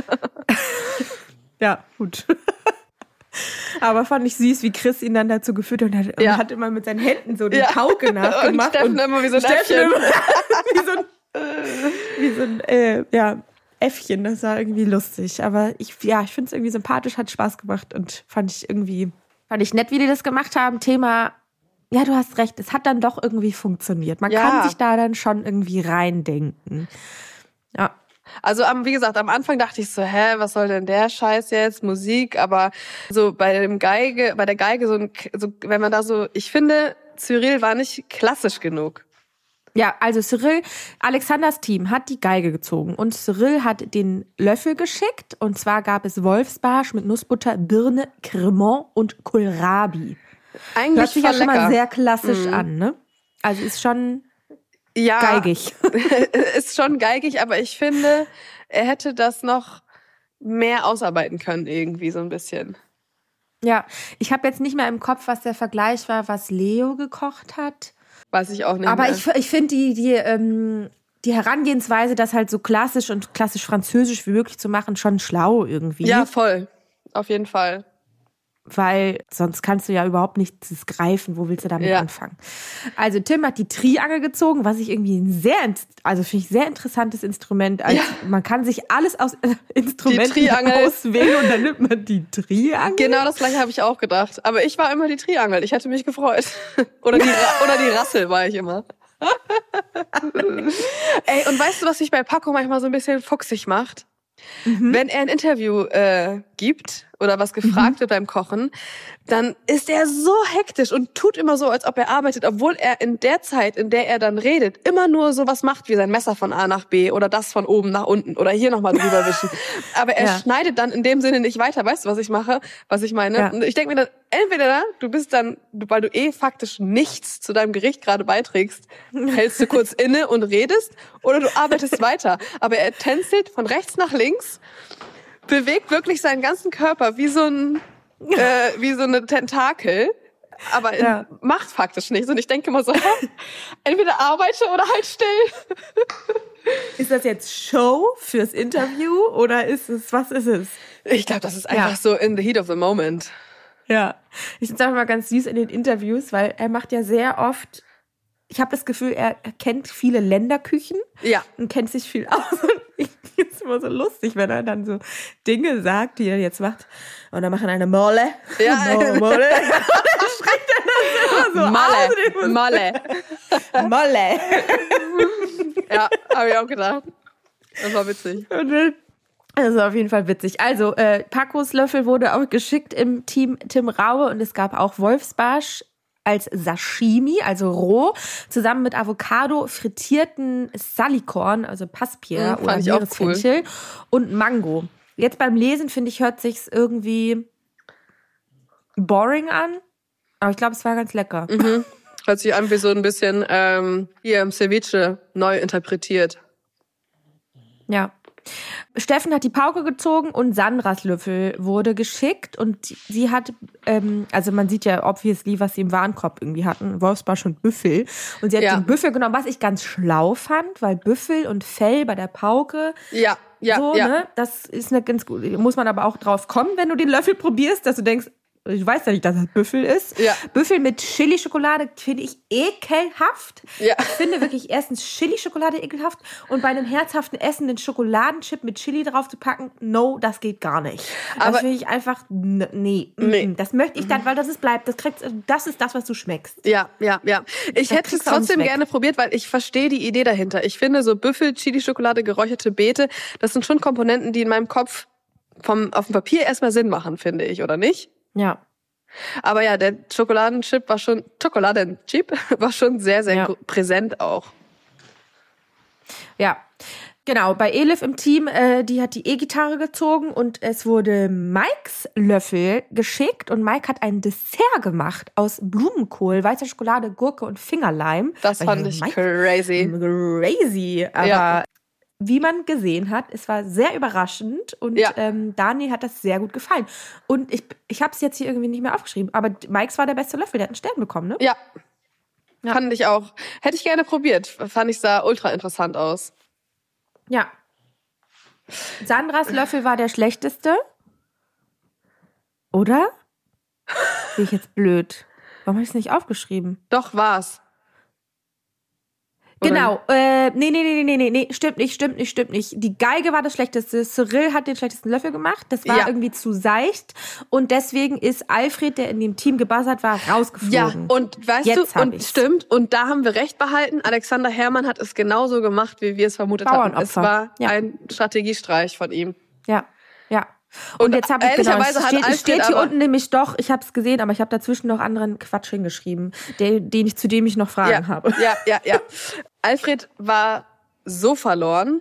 Ja, gut. Aber fand ich süß, wie Chris ihn dann dazu geführt hat und hat, ja. und hat immer mit seinen Händen so die ja. Pauke nachgemacht. Und Steffen und immer wie so ein Äffchen. Immer, wie so ein, wie so ein äh, ja, Äffchen, das war irgendwie lustig. Aber ich, ja, ich finde es irgendwie sympathisch, hat Spaß gemacht und fand ich irgendwie, fand ich nett, wie die das gemacht haben. Thema, ja, du hast recht, es hat dann doch irgendwie funktioniert. Man ja. kann sich da dann schon irgendwie reindenken. Ja. Also am, wie gesagt, am Anfang dachte ich so, hä, was soll denn der Scheiß jetzt, Musik, aber so bei dem Geige, bei der Geige so, ein, so wenn man da so, ich finde, Cyril war nicht klassisch genug. Ja, also Cyril, Alexanders Team hat die Geige gezogen und Cyril hat den Löffel geschickt und zwar gab es Wolfsbarsch mit Nussbutter, Birne, Cremant und Kohlrabi. Eigentlich hört sich ja schon lecker. Mal sehr klassisch mm. an, ne? Also ist schon ja, geigig. Ist schon geigig, aber ich finde, er hätte das noch mehr ausarbeiten können irgendwie so ein bisschen. Ja, ich habe jetzt nicht mehr im Kopf, was der Vergleich war, was Leo gekocht hat. Weiß ich auch nicht Aber mehr. ich, ich finde die, die, ähm, die Herangehensweise, das halt so klassisch und klassisch-französisch wie möglich zu machen, schon schlau irgendwie. Ja, voll. Auf jeden Fall. Weil sonst kannst du ja überhaupt nichts greifen. Wo willst du damit ja. anfangen? Also Tim hat die Triangel gezogen, was ich irgendwie ein sehr, also finde ich sehr interessantes Instrument. Also ja. Man kann sich alles aus äh, Instrumenten auswählen und dann nimmt man die Triangel. Genau das gleiche habe ich auch gedacht. Aber ich war immer die Triangel. Ich hätte mich gefreut. Oder die, oder die Rassel war ich immer. Ey, und weißt du, was mich bei Paco manchmal so ein bisschen fuchsig macht? Mhm. Wenn er ein Interview äh, gibt oder was gefragt mhm. wird beim Kochen, dann ist er so hektisch und tut immer so, als ob er arbeitet, obwohl er in der Zeit, in der er dann redet, immer nur so was macht, wie sein Messer von A nach B oder das von oben nach unten oder hier nochmal drüber wischen. Aber er ja. schneidet dann in dem Sinne nicht weiter. Weißt du, was ich mache? Was ich meine? Ja. Und ich denke mir dann, entweder du bist dann, weil du eh faktisch nichts zu deinem Gericht gerade beiträgst, hältst du kurz inne und redest oder du arbeitest weiter. Aber er tänzelt von rechts nach links, bewegt wirklich seinen ganzen Körper wie so ein äh, wie so eine Tentakel, aber ja. macht faktisch nichts. Und ich denke immer so, entweder arbeite oder halt still. Ist das jetzt Show fürs Interview oder ist es, was ist es? Ich glaube, das ist einfach ja. so in the heat of the moment. Ja, ich finde es auch immer ganz süß in den Interviews, weil er macht ja sehr oft, ich habe das Gefühl, er, er kennt viele Länderküchen ja. und kennt sich viel aus. Und ich finde es immer so lustig, wenn er dann so Dinge sagt, die er jetzt macht. Und dann machen eine Molle. Ja, Molle. Molle. Und dann schreibt er das immer so Malle. aus. Malle. Molle. Ja, habe ich auch gedacht. Das war witzig. Das ist auf jeden Fall witzig. Also, äh, Pacos Löffel wurde auch geschickt im Team Tim Raue und es gab auch Wolfsbarsch als Sashimi, also roh, zusammen mit Avocado, frittierten Salikorn, also Passpierre mhm, oder Meeresfenchel cool. und Mango. Jetzt beim Lesen, finde ich, hört sich's irgendwie boring an, aber ich glaube, es war ganz lecker. Mhm. Hört sich an wie so ein bisschen ähm, hier im Ceviche neu interpretiert. Ja. Steffen hat die Pauke gezogen und Sandras Löffel wurde geschickt und sie hat, ähm, also man sieht ja obviously, was sie im Warenkorb irgendwie hatten, Wolfsbarsch und Büffel. Und sie hat ja. den Büffel genommen, was ich ganz schlau fand, weil Büffel und Fell bei der Pauke, ja, ja, so, ja. ne, das ist eine ganz gut, muss man aber auch drauf kommen, wenn du den Löffel probierst, dass du denkst, ich weiß ja nicht, dass das Büffel ist. Ja. Büffel mit Chili-Schokolade finde ich ekelhaft. Ja. Ich finde wirklich erstens Chili-Schokolade ekelhaft und bei einem herzhaften Essen den Schokoladenchip mit Chili drauf zu packen, no, das geht gar nicht. Das Aber finde ich einfach, nee, nee. Das möchte ich dann, weil das ist bleibt, das kriegst, das ist das, was du schmeckst. Ja, ja, ja. Ich das hätte es trotzdem gerne probiert, weil ich verstehe die Idee dahinter. Ich finde so Büffel, Chili-Schokolade, geräucherte Beete, das sind schon Komponenten, die in meinem Kopf vom auf dem Papier erstmal Sinn machen, finde ich, oder nicht? Ja. Aber ja, der Schokoladenchip war schon, Schokoladenchip war schon sehr, sehr ja. präsent auch. Ja, genau. Bei Elif im Team, äh, die hat die E-Gitarre gezogen und es wurde Mikes Löffel geschickt und Mike hat ein Dessert gemacht aus Blumenkohl, weißer Schokolade, Gurke und Fingerleim. Das fand ich Mike, crazy. Crazy, aber... Ja. wie man gesehen hat, es war sehr überraschend und Ja. ähm, Dani hat das sehr gut gefallen. Und ich, ich habe es jetzt hier irgendwie nicht mehr aufgeschrieben, aber Mikes war der beste Löffel, der hat einen Stern bekommen, ne? Ja. Ja. Fand ich auch. Hätte ich gerne probiert. Fand ich, sah ultra interessant aus. Ja. Sandras Löffel war der schlechteste. Oder? Bin ich jetzt blöd? Warum habe ich es nicht aufgeschrieben? Doch, war's. Oder Genau. Äh, nee, nee, nee, nee, nee, nee, stimmt nicht, stimmt nicht, stimmt nicht. Die Geige war das Schlechteste. Cyril hat den schlechtesten Löffel gemacht. Das war Ja. irgendwie zu seicht. Und deswegen ist Alfred, der in dem Team gebuzzert war, Ja, rausgeflogen. und weißt Jetzt du, hab und ich's. stimmt, und da haben wir recht behalten. Alexander Herrmann hat es genauso gemacht, wie wir es vermutet hatten. Es Bauernopfer. war Ja. ein Strategiestreich von ihm. Ja, ja. Und, Und jetzt habe ich genau, es ehrlicherweise hat steht, es Alfred steht hier aber- unten nämlich doch, ich habe es gesehen, aber ich habe dazwischen noch anderen Quatsch hingeschrieben, den, den ich, zu dem ich noch Fragen Ja, habe. ja, ja, ja. Alfred war so verloren,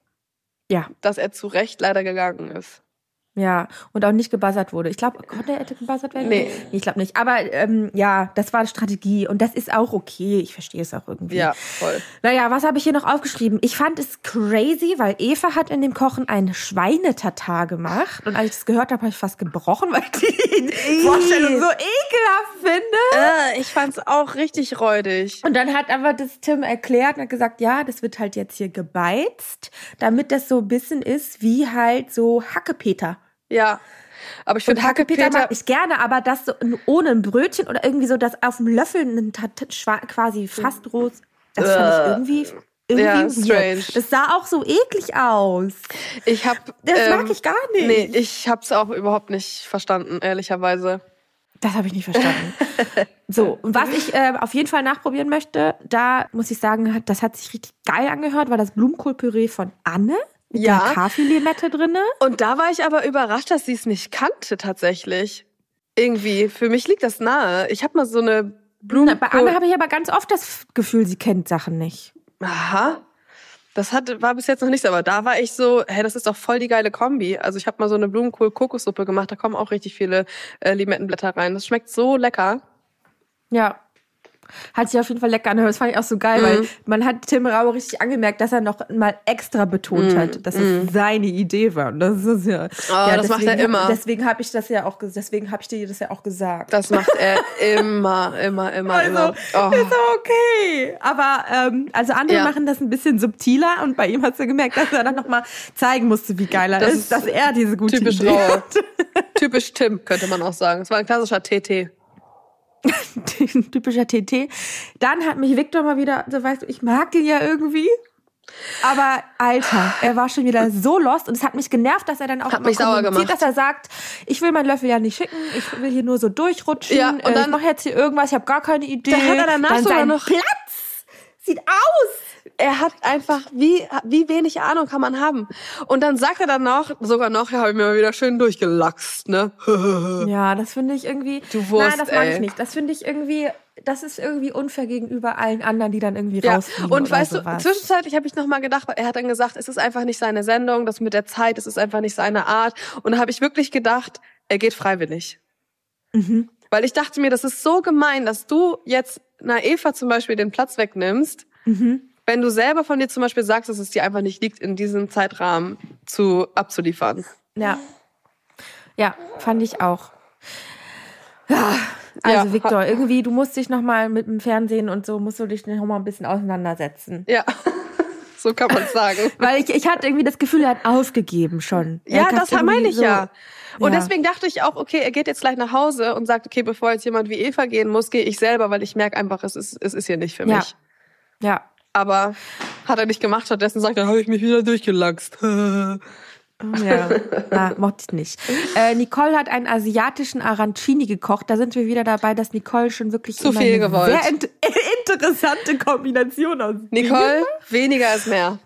Ja, dass er zu Recht leider gegangen ist. ja. Und auch nicht gebuzzert wurde. Ich glaube, konnte er hätte gebuzzert werden? Nee. Ich glaube nicht. Aber ähm, ja, das war eine Strategie und das ist auch okay. Ich verstehe es auch irgendwie. Ja, voll. Naja, was habe ich hier noch aufgeschrieben? Ich fand es crazy, weil Eva hat in dem Kochen einen Schweinetatar gemacht. Und als ich das gehört habe, habe ich fast gebrochen, weil ich die Vorstellung so ekelhaft finde. Äh, ich fand's auch richtig räudig. Und dann hat aber das Tim erklärt und hat gesagt, ja, das wird halt jetzt hier gebeizt, damit das so ein bisschen ist wie halt so Hackepeter. Ja. Aber ich finde Und Hackepeter Hackepeter, mag ich gerne, aber das so ohne ein Brötchen oder irgendwie so, das auf dem Löffel ein Tat- schwa- quasi fast rot, das fand ich irgendwie, irgendwie Ja, weird. strange. Das sah auch so eklig aus. ich hab, Das ähm, mag ich gar nicht. Nee, ich hab's auch überhaupt nicht verstanden, ehrlicherweise. Das habe ich nicht verstanden. So, und was ich äh, auf jeden Fall nachprobieren möchte, da muss ich sagen, hat- das hat sich richtig geil angehört, war das Blumenkohlpüree von Anne mit Ja. der Kaffee-Limette drinne. Und da war ich aber überrascht, dass sie es nicht kannte tatsächlich. Irgendwie, für mich liegt das nahe. Ich habe mal so eine Blumenkohl... Bei Anne habe ich aber ganz oft das Gefühl, sie kennt Sachen nicht. Aha. Das hat, war bis jetzt noch nichts, aber da war ich so, hey, das ist doch voll die geile Kombi. Also ich habe mal so eine Blumenkohl-Kokossuppe gemacht, da kommen auch richtig viele äh, Limettenblätter rein. Das schmeckt so lecker. Ja. Hat sich auf jeden Fall lecker angehört. Das fand ich auch so geil, weil man hat Tim Raue richtig angemerkt, dass er noch mal extra betont hat, dass es seine Idee war. Und das ist ja, ja das macht er immer. Deswegen habe ich das ja auch, ges- deswegen habe ich dir das ja auch gesagt. Das macht er immer, immer, immer, Also, immer. Oh. ist auch okay. Aber ähm, also andere Ja. machen das ein bisschen subtiler und bei ihm hast du gemerkt, dass er dann noch mal zeigen musste, wie geil er Das ist, ist dass er diese gute typisch Idee Raue. hat. Typisch Tim, könnte man auch sagen. Es war ein klassischer T T. Typischer T T. Dann hat mich Victor mal wieder, so weißt du, ich mag ihn ja irgendwie. Aber Alter, er war schon wieder so lost und es hat mich genervt, dass er dann auch Hat immer mich sauer kommuniziert, gemacht. dass er sagt, ich will meinen Löffel ja nicht schicken, ich will hier nur so durchrutschen, Ja, und äh, dann- ich mache jetzt hier irgendwas, ich habe gar keine Idee. Da hat er danach dann sogar sein noch- Platz sieht aus. Er hat einfach, wie, wie wenig Ahnung kann man haben. Und dann sagt er dann noch, sogar noch, ja, habe ich mir mal wieder schön durchgelachst, ne? Ja, das finde ich irgendwie. Du Wurst, Nein, das mag ey. ich nicht. Das finde ich irgendwie, das ist irgendwie unfair gegenüber allen anderen, die dann irgendwie Ja, rausfliegen. und oder weißt du, sowas. zwischenzeitlich habe ich noch mal gedacht, er hat dann gesagt, es ist einfach nicht seine Sendung, das mit der Zeit, es ist einfach nicht seine Art. Und da habe ich wirklich gedacht, er geht freiwillig. Mhm. Weil ich dachte mir, das ist so gemein, dass du jetzt einer Eva zum Beispiel den Platz wegnimmst, Mhm. wenn du selber von dir zum Beispiel sagst, dass es dir einfach nicht liegt, in diesem Zeitrahmen zu abzuliefern. Ja. Ja, fand ich auch. Ja, also Ja, Victor, irgendwie, du musst dich nochmal mit dem Fernsehen und so, musst du dich noch mal ein bisschen auseinandersetzen. Ja, so kann man sagen. Weil ich, ich hatte irgendwie das Gefühl, er hat aufgegeben schon. Er Ja, hat das irgendwie meine ich so, ja. Und Ja. deswegen dachte ich auch, okay, er geht jetzt gleich nach Hause und sagt, okay, bevor jetzt jemand wie Eva gehen muss, gehe ich selber, weil ich merke einfach, es ist, es ist hier nicht für Ja. mich. Ja. Aber hat er nicht gemacht, stattdessen sagt er, habe ich mich wieder durchgelachst. Ja, na, mochte ich nicht. Äh, Nicole hat einen asiatischen Arancini gekocht. Da sind wir wieder dabei, dass Nicole schon wirklich Zu immer viel eine gewollt. sehr int interessante Kombination aus Nicole, weniger ist mehr.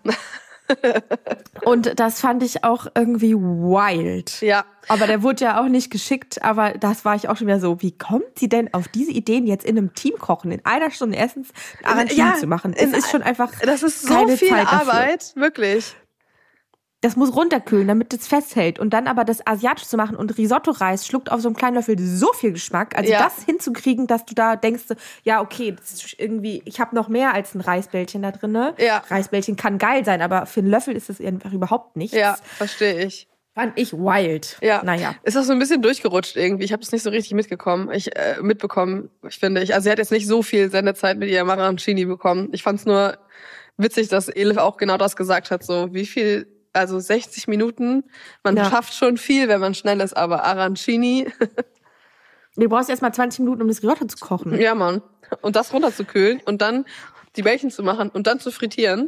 Und das fand ich auch irgendwie wild. Ja. Aber der wurde ja auch nicht geschickt, aber das war ich auch schon wieder so, wie kommt sie denn auf diese Ideen, jetzt in einem Team kochen, in einer Stunde erstens ein Arancini Ja, zu machen? in- Es ist schon einfach Das ist so keine viel Zeit dafür. Arbeit, wirklich. Das muss runterkühlen, damit es festhält. Und dann aber das asiatisch zu machen und Risotto-Reis schluckt auf so einem kleinen Löffel so viel Geschmack. Also Ja. das hinzukriegen, dass du da denkst, ja, okay, das ist irgendwie, ich habe noch mehr als ein Reisbällchen da drin. Ja. Reisbällchen kann geil sein, aber für einen Löffel ist das einfach überhaupt nichts. Ja, verstehe ich. Fand ich wild. Ja, Naja. ist auch so ein bisschen durchgerutscht irgendwie. Ich habe das nicht so richtig mitgekommen. Ich äh, mitbekommen, ich finde ich. Also sie hat jetzt nicht so viel Sendezeit mit ihrem Arancini bekommen. Ich fand es nur witzig, dass Elif auch genau das gesagt hat. So wie viel, also sechzig Minuten. Man Ja. schafft schon viel, wenn man schnell ist, aber Arancini, Du brauchst erst mal zwanzig Minuten, um das Risotto zu kochen. ja Mann. Und das runterzukühlen und dann die Bällchen zu machen und dann zu frittieren.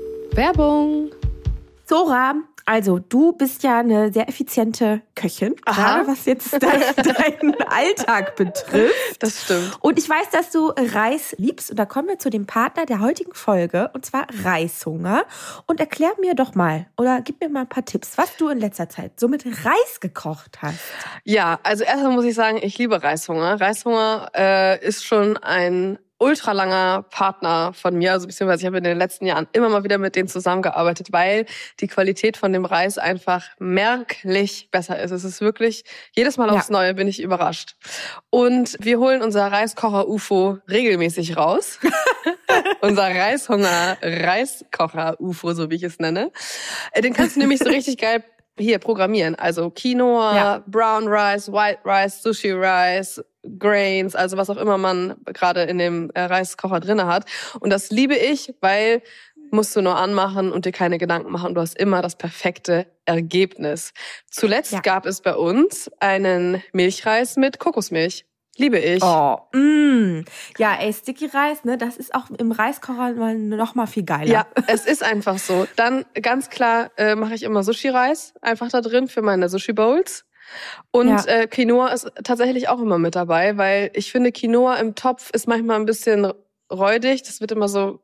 Werbung. Zora, also du bist ja eine sehr effiziente Köchin, Aha. gerade was jetzt dein, deinen Alltag betrifft. Das stimmt. Und ich weiß, dass du Reis liebst. Und da kommen wir zu dem Partner der heutigen Folge, und zwar Reishunger. Und erklär mir doch mal, oder gib mir mal ein paar Tipps, was du in letzter Zeit so mit Reis gekocht hast. Ja, also erstmal muss ich sagen, ich liebe Reishunger. Reishunger äh, ist schon ein ultralanger Partner von mir, also beziehungsweise ich habe in den letzten Jahren immer mal wieder mit denen zusammengearbeitet, weil die Qualität von dem Reis einfach merklich besser ist. Es ist wirklich, jedes Mal aufs Ja. Neue bin ich überrascht. Und wir holen unser Reiskocher-U F O regelmäßig raus. Unser Reishunger Reiskocher-U F O, so wie ich es nenne. Äh, Den kannst du nämlich so richtig geil hier programmieren. Also Quinoa, Ja. Brown Rice, White Rice, Sushi Rice, Grains, also was auch immer man gerade in dem äh, Reiskocher drinne hat. Und das liebe ich, weil musst du nur anmachen und dir keine Gedanken machen. Du hast immer das perfekte Ergebnis. Zuletzt Ja. gab es bei uns einen Milchreis mit Kokosmilch. Liebe ich. Oh, mm. Ja, ey, Sticky Reis, ne, das ist auch im Reiskocher mal noch mal viel geiler. Ja, es ist einfach so. Dann ganz klar äh, mache ich immer Sushi-Reis einfach da drin für meine Sushi-Bowls. Und Ja. äh, Quinoa ist tatsächlich auch immer mit dabei, weil ich finde, Quinoa im Topf ist manchmal ein bisschen räudig. Das wird immer so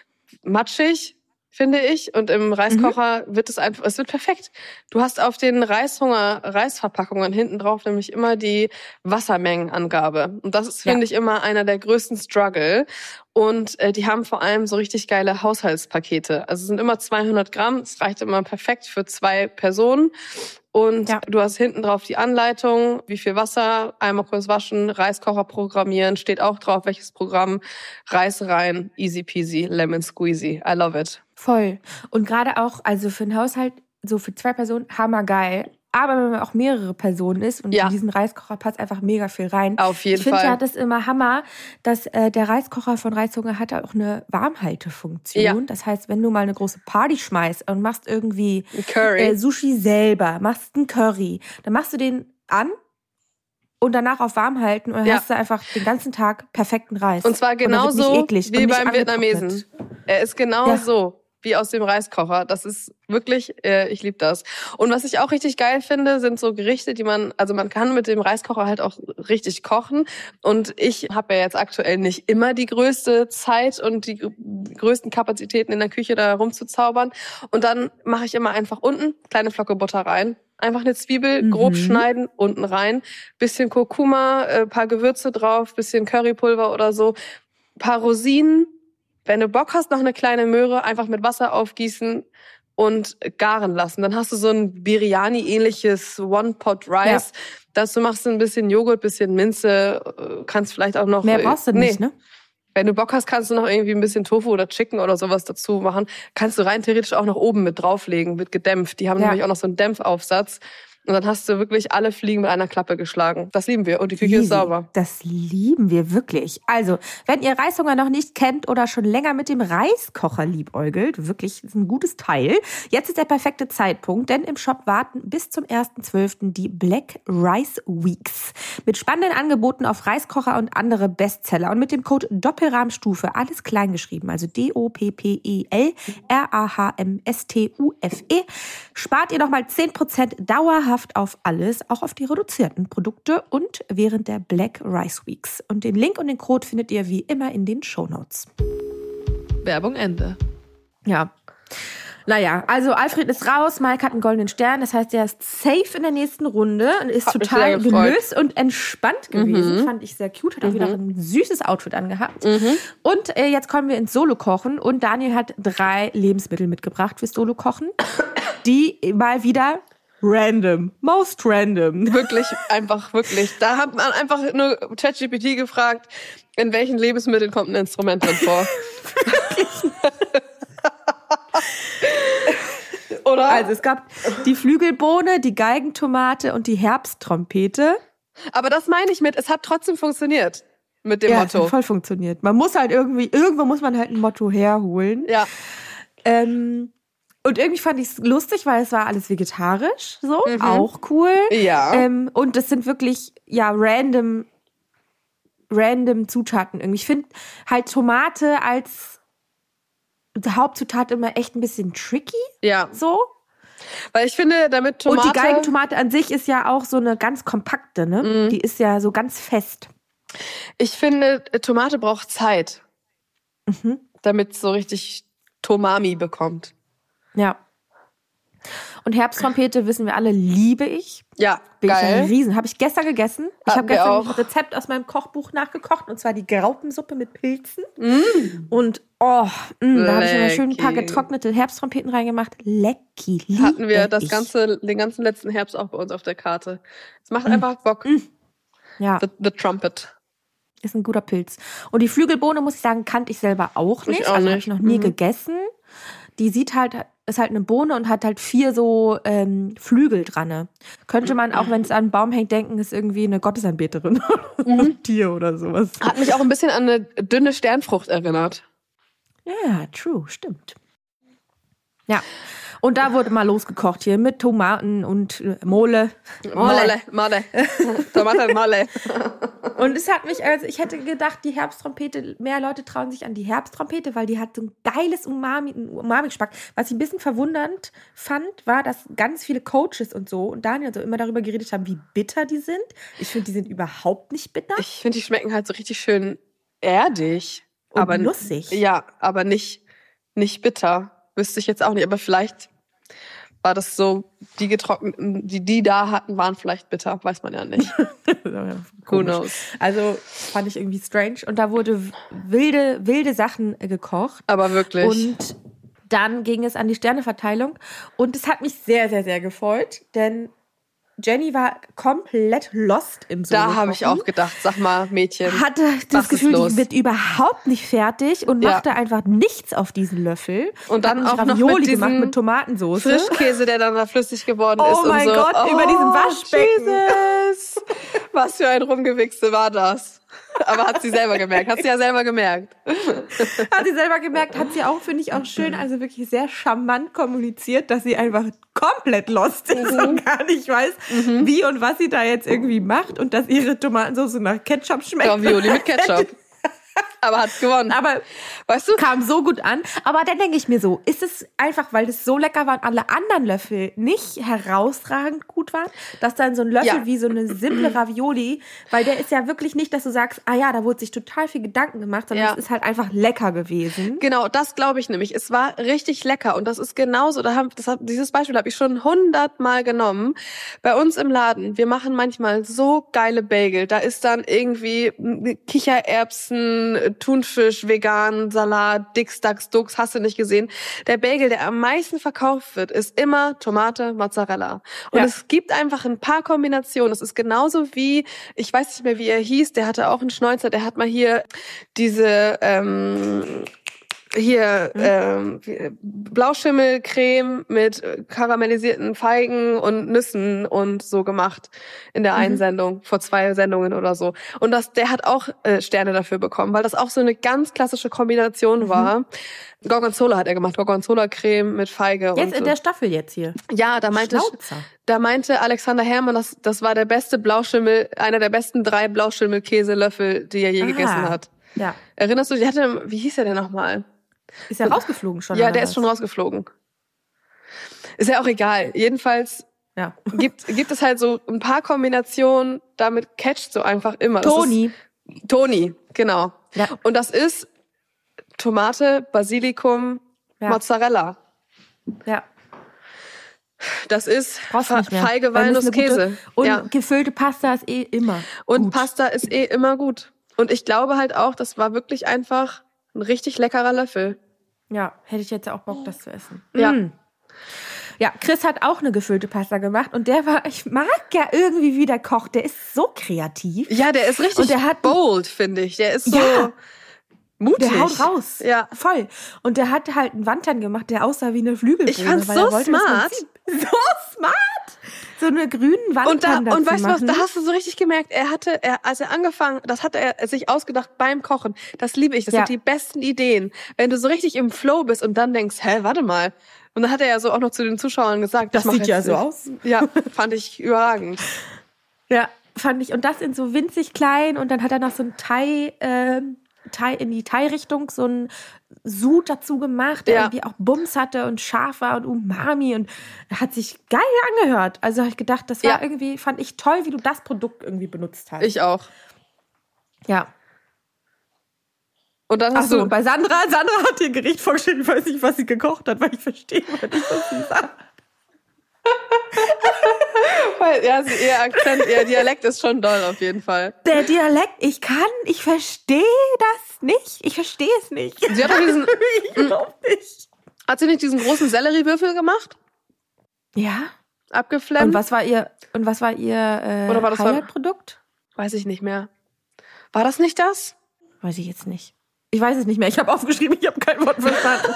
matschig, finde ich. Und im Reiskocher Mhm. wird es einfach, es wird perfekt. Du hast auf den Reishunger-Reisverpackungen hinten drauf nämlich immer die Wassermengenangabe. Und das ist, finde Ja. ich, immer einer der größten Struggle. Und äh, die haben vor allem so richtig geile Haushaltspakete. Also es sind immer zweihundert Gramm. Es reicht immer perfekt für zwei Personen. Und Ja. du hast hinten drauf die Anleitung, wie viel Wasser, einmal kurz waschen, Reiskocher programmieren, steht auch drauf, welches Programm, Reis rein, easy peasy, lemon squeezy. I love it. Voll. Und gerade auch, also für einen Haushalt, so für zwei Personen, hammergeil. Aber wenn man auch mehrere Personen ist und Ja. in diesen Reiskocher passt einfach mega viel rein. Auf jeden ich finde Fall. ja das immer Hammer, dass äh, der Reiskocher von Reishunger hat auch eine Warmhaltefunktion. Ja. Das heißt, wenn du mal eine große Party schmeißt und machst irgendwie Ein Curry. äh, Sushi selber, machst einen Curry, dann machst du den an und danach auf warm halten und dann Ja. hast du einfach den ganzen Tag perfekten Reis. Und zwar der wird nicht genauso eklig wie und nicht beim angetrocknet. Vietnamesen. Er ist genau Ja. so wie aus dem Reiskocher. Das ist wirklich, äh, ich liebe das. Und was ich auch richtig geil finde, sind so Gerichte, die man, also man kann mit dem Reiskocher halt auch richtig kochen. Und ich habe ja jetzt aktuell nicht immer die größte Zeit und die gr- größten Kapazitäten in der Küche da rumzuzaubern. Und dann mache ich immer einfach unten kleine Flocke Butter rein. Einfach eine Zwiebel Mhm. grob schneiden, unten rein. Bisschen Kurkuma, äh, paar Gewürze drauf, bisschen Currypulver oder so. Paar Rosinen. Wenn du Bock hast, noch eine kleine Möhre, einfach mit Wasser aufgießen und garen lassen. Dann hast du so ein Biryani-ähnliches One-Pot-Rice. Dazu machst du ein bisschen Joghurt, bisschen Minze, äh, kannst vielleicht auch noch... Mehr äh, brauchst du nee. nicht, ne? Wenn du Bock hast, kannst du noch irgendwie ein bisschen Tofu oder Chicken oder sowas dazu machen. Kannst du rein theoretisch auch noch oben mit drauflegen, mit gedämpft. Die haben Ja. nämlich auch noch so einen Dämpfaufsatz. Und dann hast du wirklich alle Fliegen mit einer Klappe geschlagen. Das lieben wir. Und die Küche Easy. ist sauber. Das lieben wir wirklich. Also, wenn ihr Reishunger noch nicht kennt oder schon länger mit dem Reiskocher liebäugelt, wirklich ist ein gutes Teil. Jetzt ist der perfekte Zeitpunkt, denn im Shop warten bis zum ersten zwölften die Black Rice Weeks. Mit spannenden Angeboten auf Reiskocher und andere Bestseller. Und mit dem Code Doppelrahmstufe, alles klein geschrieben, also D O P P E L R A H M S T U F E, spart ihr nochmal zehn Prozent dauerhaft auf alles, auch auf die reduzierten Produkte und während der Black Rice Weeks. Und den Link und den Code findet ihr wie immer in den Shownotes. Werbung Ende. Ja. Naja, also Alfred ist raus, Mike hat einen goldenen Stern, das heißt, er ist safe in der nächsten Runde und ist Hat mich total sehr gefreut. gelöst und entspannt gewesen. Mhm. Fand ich sehr cute, hat auch wieder ein süßes Outfit angehabt. Mhm. Und äh, jetzt kommen wir ins Solo-Kochen und Daniel hat drei Lebensmittel mitgebracht fürs Solo-Kochen. die mal wieder random, most random. Wirklich, einfach, wirklich. Da hat man einfach nur ChatGPT gefragt, in welchen Lebensmitteln kommt ein Instrument drin vor? Oder? Also es gab die Flügelbohne, die Geigentomate und die Herbsttrompete. Aber das meine ich mit, es hat trotzdem funktioniert mit dem Ja, Motto. es hat voll funktioniert. Man muss halt irgendwie, irgendwo muss man halt ein Motto herholen. Ja. Ähm, und irgendwie fand ich es lustig, weil es war alles vegetarisch, so, Mhm. auch cool. Ja. Ähm, und das sind wirklich, ja, random, random Zutaten irgendwie. Ich finde halt Tomate als Hauptzutat immer echt ein bisschen tricky, Ja. so. Weil ich finde, damit Tomate... Und die Geigentomate an sich ist ja auch so eine ganz kompakte, ne? Mhm. Die ist ja so ganz fest. Ich finde, Tomate braucht Zeit, Mhm. damit es so richtig Tomami bekommt. Ja. Und Herbsttrompete, wissen wir alle, liebe ich. Ja, Bin ich geil. ein Riesen. Habe ich gestern gegessen. Ich Hatten habe wir gestern auch. ein Rezept aus meinem Kochbuch nachgekocht, und zwar die Graupensuppe mit Pilzen. Mm. Und oh, mh, da habe ich immer schön ein paar Lecky. getrocknete Herbsttrompeten reingemacht. Lecki, liebe Hatten wir das ich. ganze, den ganzen letzten Herbst auch bei uns auf der Karte. Es macht Mm. einfach Bock. Ja, The, the Trumpet. ist ein guter Pilz. Und die Flügelbohne, muss ich sagen, kannte ich selber auch nicht. Ich auch also habe nicht. ich noch nie Mhm. gegessen. Die sieht halt, ist halt eine Bohne und hat halt vier so ähm, Flügel dran. Ne? Könnte man, auch wenn es an einen Baum hängt, denken, ist irgendwie eine Gottesanbeterin oder Mhm. ein Tier oder sowas. Hat mich auch ein bisschen an eine dünne Sternfrucht erinnert. Ja, true, stimmt. Ja, und da wurde mal losgekocht hier mit Tomaten und äh, Mole. Molle, Molle. Tomate, Molle. Und es hat mich, also ich hätte gedacht, die Herbsttrompete, mehr Leute trauen sich an die Herbsttrompete, weil die hat so ein geiles Umami, einen Umami-Geschmack. Was ich ein bisschen verwundernd fand, war, dass ganz viele Coaches und so und Daniel so immer darüber geredet haben, wie bitter die sind. Ich finde, die sind überhaupt nicht bitter. Ich finde, die schmecken halt so richtig schön erdig. Und aber nussig. Ja, aber nicht, nicht bitter. Wüsste ich jetzt auch nicht. Aber vielleicht war das so, die getrockneten, die die da hatten, waren vielleicht bitter. Weiß man ja nicht. Who Komisch. knows? Also fand ich irgendwie strange. Und da wurde wilde, wilde Sachen äh, gekocht. Aber wirklich. Und dann ging es an die Sterneverteilung. Und es hat mich sehr, sehr, sehr gefreut, denn Jenny war komplett lost im Solo. Da habe ich auch gedacht, sag mal, Mädchen. Hatte was das ist Gefühl, los? die wird überhaupt nicht fertig und Ja. machte einfach nichts auf diesen Löffel. Und dann Hat auch noch Ravioli mit gemacht diesem mit Tomatensauce. Frischkäse, der dann da flüssig geworden Oh ist. mein und so. Gott, über diesem Waschbecken. Jesus. Was für ein Rumgewichse war das? Aber hat sie selber gemerkt. Hat sie ja selber gemerkt. Hat sie selber gemerkt, hat sie auch, finde ich, auch schön, also wirklich sehr charmant kommuniziert, dass sie einfach komplett lost ist Mhm. und gar nicht weiß, wie und was sie da jetzt irgendwie macht und dass ihre Tomatensauce nach Ketchup schmeckt. Ravioli mit Ketchup. Aber hat gewonnen. Aber Weißt du? kam so gut an. Aber dann denke ich mir so, ist es einfach, weil das so lecker war und alle anderen Löffel nicht herausragend gut waren, dass dann so ein Löffel Ja. wie so eine simple Ravioli, weil der ist ja wirklich nicht, dass du sagst, ah ja, da wurde sich total viel Gedanken gemacht, sondern Ja. es ist halt einfach lecker gewesen. Genau, das glaube ich nämlich. Es war richtig lecker und das ist genauso. Da haben, das hat, dieses Beispiel habe ich schon hundertmal genommen. Bei uns im Laden, wir machen manchmal so geile Bagel. Da ist dann irgendwie Kichererbsen, Thunfisch, vegan, Salat, Dix, Dax, Dux, hast du nicht gesehen. Der Bagel, der am meisten verkauft wird, ist immer Tomate, Mozzarella. Und Ja. es gibt einfach ein paar Kombinationen. Es ist genauso wie, ich weiß nicht mehr, wie er hieß, der hatte auch einen Schnäuzer, der hat mal hier diese, ähm, hier ähm, Blauschimmelcreme mit äh, karamellisierten Feigen und Nüssen und so gemacht in der einen Sendung, vor zwei Sendungen oder so. Und das, der hat auch äh, Sterne dafür bekommen, weil das auch so eine ganz klassische Kombination war. Gorgonzola hat er gemacht, Gorgonzola-Creme mit Feige. Jetzt und in so. der Staffel jetzt hier. Ja, da meinte, Schnauzer. da meinte Alexander Herrmann, das, das war der beste Blauschimmel, einer der besten drei Blauschimmelkäselöffel, die er je Ah. gegessen hat. Ja. Erinnerst du dich? Der hatte, wie hieß er denn nochmal? Ist ja rausgeflogen schon. Ja, oder der was? ist schon rausgeflogen. Ist ja auch egal. Jedenfalls Ja. gibt, gibt es halt so ein paar Kombinationen, damit catcht so einfach immer. Das Toni. Ist, Toni, genau. Ja. Und das ist Tomate, Basilikum, Ja. Mozzarella. Ja. Das ist Brauchst du Fe- nicht mehr. Feige, Dann ist Walnuss, eine gute- Käse. Und Ja. gefüllte Pasta ist eh immer Und gut. Pasta ist eh immer gut. Und ich glaube halt auch, das war wirklich einfach ein richtig leckerer Löffel. Ja, hätte ich jetzt auch Bock, das zu essen. Ja. Mm. Ja, Chris hat auch eine gefüllte Pasta gemacht und der war, ich mag ja irgendwie, wie der kocht. Der ist so kreativ. Ja, der ist richtig und der hat, bold, finde ich. Der ist so ja, mutig. der haut raus. Ja. Voll. Und der hat halt einen Wandtern gemacht, der aussah wie eine Flügelbohne. Ich fand's weil so er wollte, smart. So smart. So eine grünen Und, da, Wandtern und weißt du was, machen. da hast du so richtig gemerkt, er hatte, er, als er angefangen, das hat er sich ausgedacht beim Kochen. Das liebe ich, das Ja. sind die besten Ideen. Wenn du so richtig im Flow bist und dann denkst, hä, warte mal. Und dann hat er ja so auch noch zu den Zuschauern gesagt, Das ich mach sieht ja jetzt so nicht. aus. Ja, fand ich überragend. Ja, fand ich. Und das in so winzig klein. Und dann hat er noch so ein Thai, äh, Thai in die Thai-Richtung so ein Sud dazu gemacht, der Ja. irgendwie auch Bums hatte und scharf war und Umami. Und hat sich geil angehört. Also habe ich gedacht, das war Ja. irgendwie, fand ich toll, wie du das Produkt irgendwie benutzt hast. Ich auch. Ja. Und dann Ach hast so, du, und bei Sandra, Sandra hat ihr Gericht vorgestellt, ich weiß nicht, was sie gekocht hat, weil ich verstehe, was ich was sie sagt. weil, ja, sie, ihr Akzent, ihr Dialekt ist schon doll auf jeden Fall. Der Dialekt, ich kann, ich verstehe das nicht. Ich verstehe es nicht. Sie hat doch diesen, ich glaub nicht. hat sie nicht diesen großen Selleriewürfel gemacht? Ja. Abgeflammt? Und was war ihr, und was war ihr äh, Oder war das Highlight-Produkt? Weiß ich nicht mehr. War das nicht das? Weiß ich jetzt nicht. Ich weiß es nicht mehr. Ich habe aufgeschrieben, ich habe kein Wort verstanden.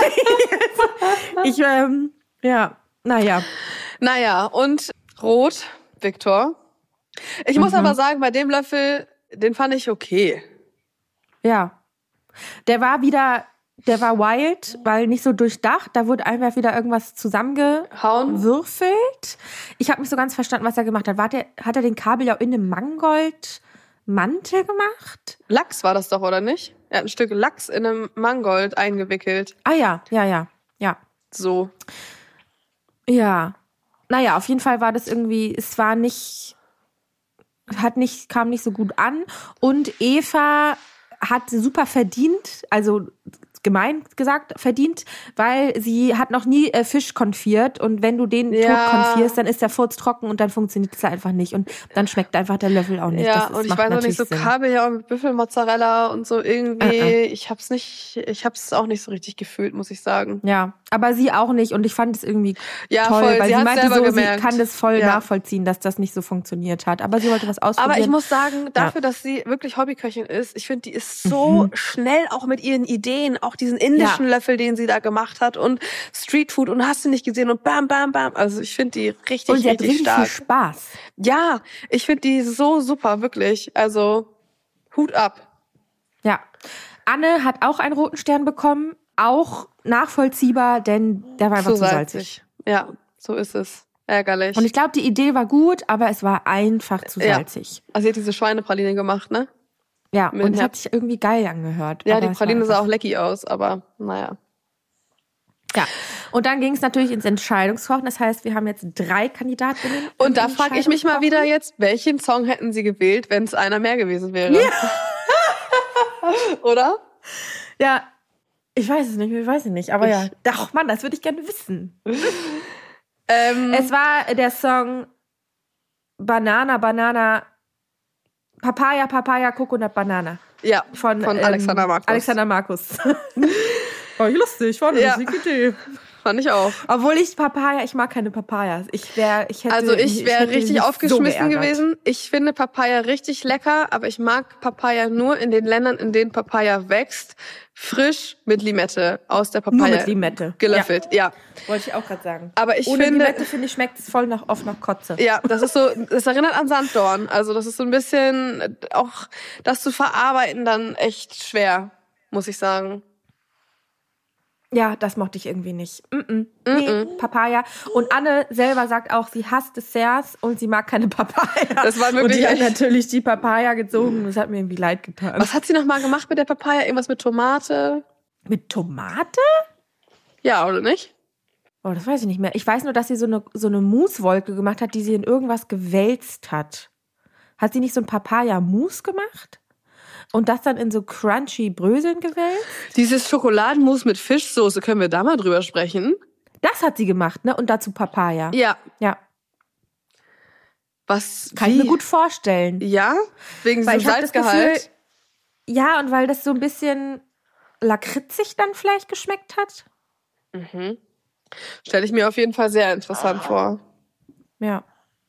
ich, ähm, ja, naja. Naja, und rot, Viktor. Ich Mhm. muss aber sagen, bei dem Löffel, den fand ich okay. Ja. Der war wieder, der war wild, weil nicht so durchdacht. Da wurde einfach wieder irgendwas zusammengewürfelt. Ich habe nicht so ganz verstanden, was er gemacht hat. War der, hat er den Kabeljau in einem Mangold-Mantel gemacht? Lachs war das doch, oder nicht? Er hat ein Stück Lachs in einem Mangold eingewickelt. Ah ja, ja, ja, ja. So. Ja. Naja, auf jeden Fall war das irgendwie, es war nicht, hat nicht, kam nicht so gut an. Und Eva hat super verdient, also gemein gesagt verdient, weil sie hat noch nie äh, Fisch konfiert und wenn du den Ja. tot konfierst, dann ist der Furz trocken und dann funktioniert es einfach nicht und dann schmeckt einfach der Löffel auch nicht. Ja, das ist, und ich macht weiß auch nicht, so natürlich Sinn. Kabeljau mit Büffelmozzarella und so irgendwie. Äh, äh. Ich hab's nicht, ich hab's auch nicht so richtig gefühlt, muss ich sagen. Ja, aber sie auch nicht und ich fand es irgendwie Ja, toll, voll. weil Sie sie, hat's meinte selber so, gemerkt. sie kann das voll Ja. nachvollziehen, dass das nicht so funktioniert hat, aber sie wollte was ausprobieren. Aber ich muss sagen, dafür, dass sie wirklich Hobbyköchin ist, ich finde, die ist so Mhm. schnell auch mit ihren Ideen, auch diesen indischen Ja. Löffel, den sie da gemacht hat und Streetfood und hast du nicht gesehen und bam, bam, bam. Also ich finde die richtig, und sie hat richtig richtig stark. viel Spaß. Ja, ich finde die so super, wirklich. Also Hut ab. Ja. Anne hat auch einen roten Stern bekommen, auch nachvollziehbar, denn der war einfach zu salzig. Ja, so ist es. Ärgerlich. Und ich glaube, die Idee war gut, aber es war einfach zu Ja. salzig. Also sie hat diese Schweinepraline gemacht, ne? Ja, Mit und es Herz. hat sich irgendwie geil angehört. Ja, aber die es war Praline sah einfach- auch lecky aus, aber naja. Ja, und dann ging es natürlich ins Entscheidungskochen. Das heißt, wir haben jetzt drei Kandidatinnen. im Und da frage ich mich mal Entscheidungskochen. wieder jetzt, welchen Song hätten sie gewählt, wenn es einer mehr gewesen wäre? Ja. Oder? Ja, ich weiß es nicht, ich weiß es nicht. Aber Ich- ja, ach Mann, das würde ich gerne wissen. Ähm, Es war der Song Banana, Banana, Papaya, Papaya, Coconut, Banana. ja, Von, von ähm, Alexander Markus. Alexander Markus. Oh, lustig, war eine Ja. lustige Idee. Fand ich auch. Obwohl ich Papaya, ich mag keine Papayas. Ich wäre, ich hätte, Also ich wäre hätte richtig mich aufgeschmissen so geärgert. gewesen. Ich finde Papaya richtig lecker, aber ich mag Papaya nur in den Ländern, in denen Papaya wächst. Frisch mit Limette aus der Papaya. Nur mit Limette. Gelöffelt, ja. Wollte ich auch gerade sagen. Aber ich Ohne finde, Limette, finde ich, schmeckt es voll nach, oft nach Kotze. ja, das ist so, das erinnert an Sanddorn. Also das ist so ein bisschen, auch das zu verarbeiten dann echt schwer, muss ich sagen. Ja, das mochte ich irgendwie nicht. Mm-mm. Nee, Papaya. Und Anne selber sagt auch, sie hasst Desserts und sie mag keine Papaya. Das war und wirklich die hat echt- natürlich die Papaya gezogen. Das hat mir irgendwie leid getan. Was hat sie noch mal gemacht mit der Papaya? Irgendwas mit Tomate? Mit Tomate? Ja, oder nicht? Oh, das weiß ich nicht mehr. Ich weiß nur, dass sie so eine, so eine Mousewolke gemacht hat, die sie in irgendwas gewälzt hat. Hat sie nicht so ein Papaya-Mousse gemacht? Und das dann in so crunchy Bröseln gewälzt? Dieses Schokoladenmus mit Fischsoße, können wir da mal drüber sprechen? Das hat sie gemacht, ne? Und dazu Papaya. Ja. Ja. Was? Kann wie? ich mir gut vorstellen. Ja? Wegen Weil diesem ich hab das Salzgehalt? Gefühl, ja, und weil das so ein bisschen lakritzig dann vielleicht geschmeckt hat. Mhm. Stelle ich mir auf jeden Fall sehr interessant vor. Ja.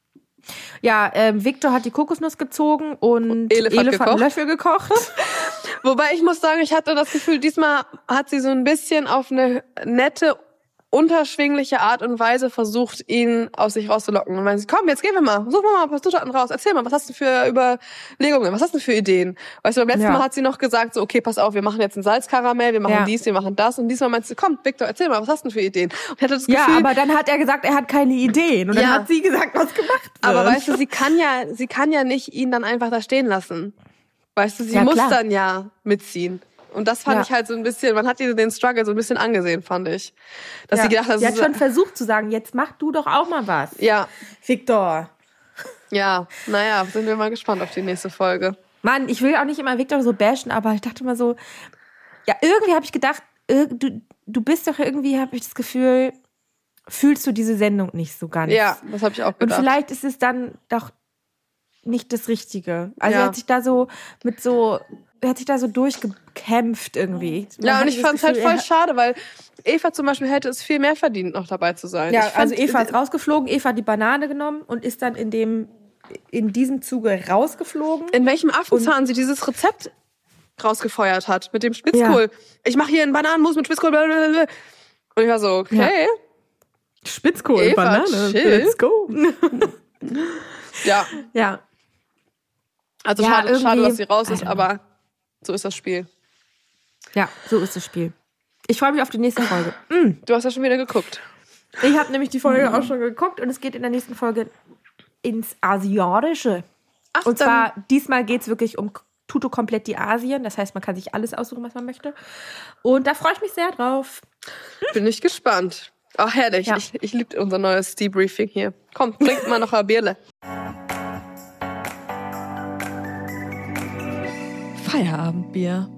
Ja, ähm, Victor hat die Kokosnuss gezogen und Elif hat Elif hat einen gekocht. Löffel gekocht. Wobei ich muss sagen, ich hatte das Gefühl, diesmal hat sie so ein bisschen auf eine nette, unterschwingliche Art und Weise versucht, ihn aus sich rauszulocken. Und meinte, komm, jetzt gehen wir mal, such mal ein paar Zutaten raus, erzähl mal, was hast du für Überlegungen, was hast du für Ideen? Weißt du, beim letzten Ja. Mal hat sie noch gesagt, so, okay, pass auf, wir machen jetzt einen Salzkaramell, wir machen Ja. dies, wir machen das. Und diesmal meinst du, komm, Victor, erzähl mal, was hast du für Ideen? Und ich hatte das Ja, Gefühl, aber dann hat er gesagt, er hat keine Ideen. Und dann Ja. hat sie gesagt, was gemacht wird. aber weißt du, sie kann ja, sie kann ja nicht ihn dann einfach da stehen lassen. Weißt du, sie Ja, muss klar. dann ja mitziehen. Und das fand Ja. ich halt so ein bisschen, man hat ihr den Struggle so ein bisschen angesehen, fand ich. Dass ja. sie gedacht hat, sie hat so- schon versucht zu sagen, jetzt mach du doch auch mal was. ja, Victor. ja, naja, sind wir mal gespannt auf die nächste Folge. Mann, ich will auch nicht immer Victor so bashen, aber ich dachte mal so, ja, irgendwie habe ich gedacht, ir- du, du bist doch irgendwie, habe ich das Gefühl, fühlst du diese Sendung nicht so ganz. Ja, das habe ich auch Und gedacht. vielleicht ist es dann doch nicht das Richtige. Also Ja. er hat sich da so mit so, er hat sich da so durchgekämpft irgendwie. Man Ja, hat und ich das fand es halt Gefühl, voll er- schade, weil Eva zum Beispiel hätte es viel mehr verdient, noch dabei zu sein. Ja, Ich fand, also Eva ist rausgeflogen, Eva hat die Banane genommen und ist dann in dem, in diesem Zuge rausgeflogen. in welchem Affenzahn sie dieses Rezept rausgefeuert hat mit dem Spitzkohl. Ich mache hier einen Bananenmus mit Spitzkohl. Blablabla. Und ich war so, okay. Spitzkohl, Eva, Banane, chill. let's go. Ja, Ja, also Ja, schade, schade, irgendwie- dass sie raus I ist, don't aber so ist das Spiel. ja, so ist das Spiel. Ich freue mich auf die nächste Folge. Du hast ja schon wieder geguckt. Ich habe nämlich die Folge auch schon geguckt und es geht in der nächsten Folge ins Asiatische. Ach, Und zwar, diesmal geht es wirklich um Tuto komplett die Asien. Das heißt, man kann sich alles aussuchen, was man möchte. Und da freue ich mich sehr drauf. bin ich gespannt. Ach, herrlich. Ja. Ich, ich liebe unser neues Debriefing hier. Komm, trink mal noch ein Bierle. Feierabendbier.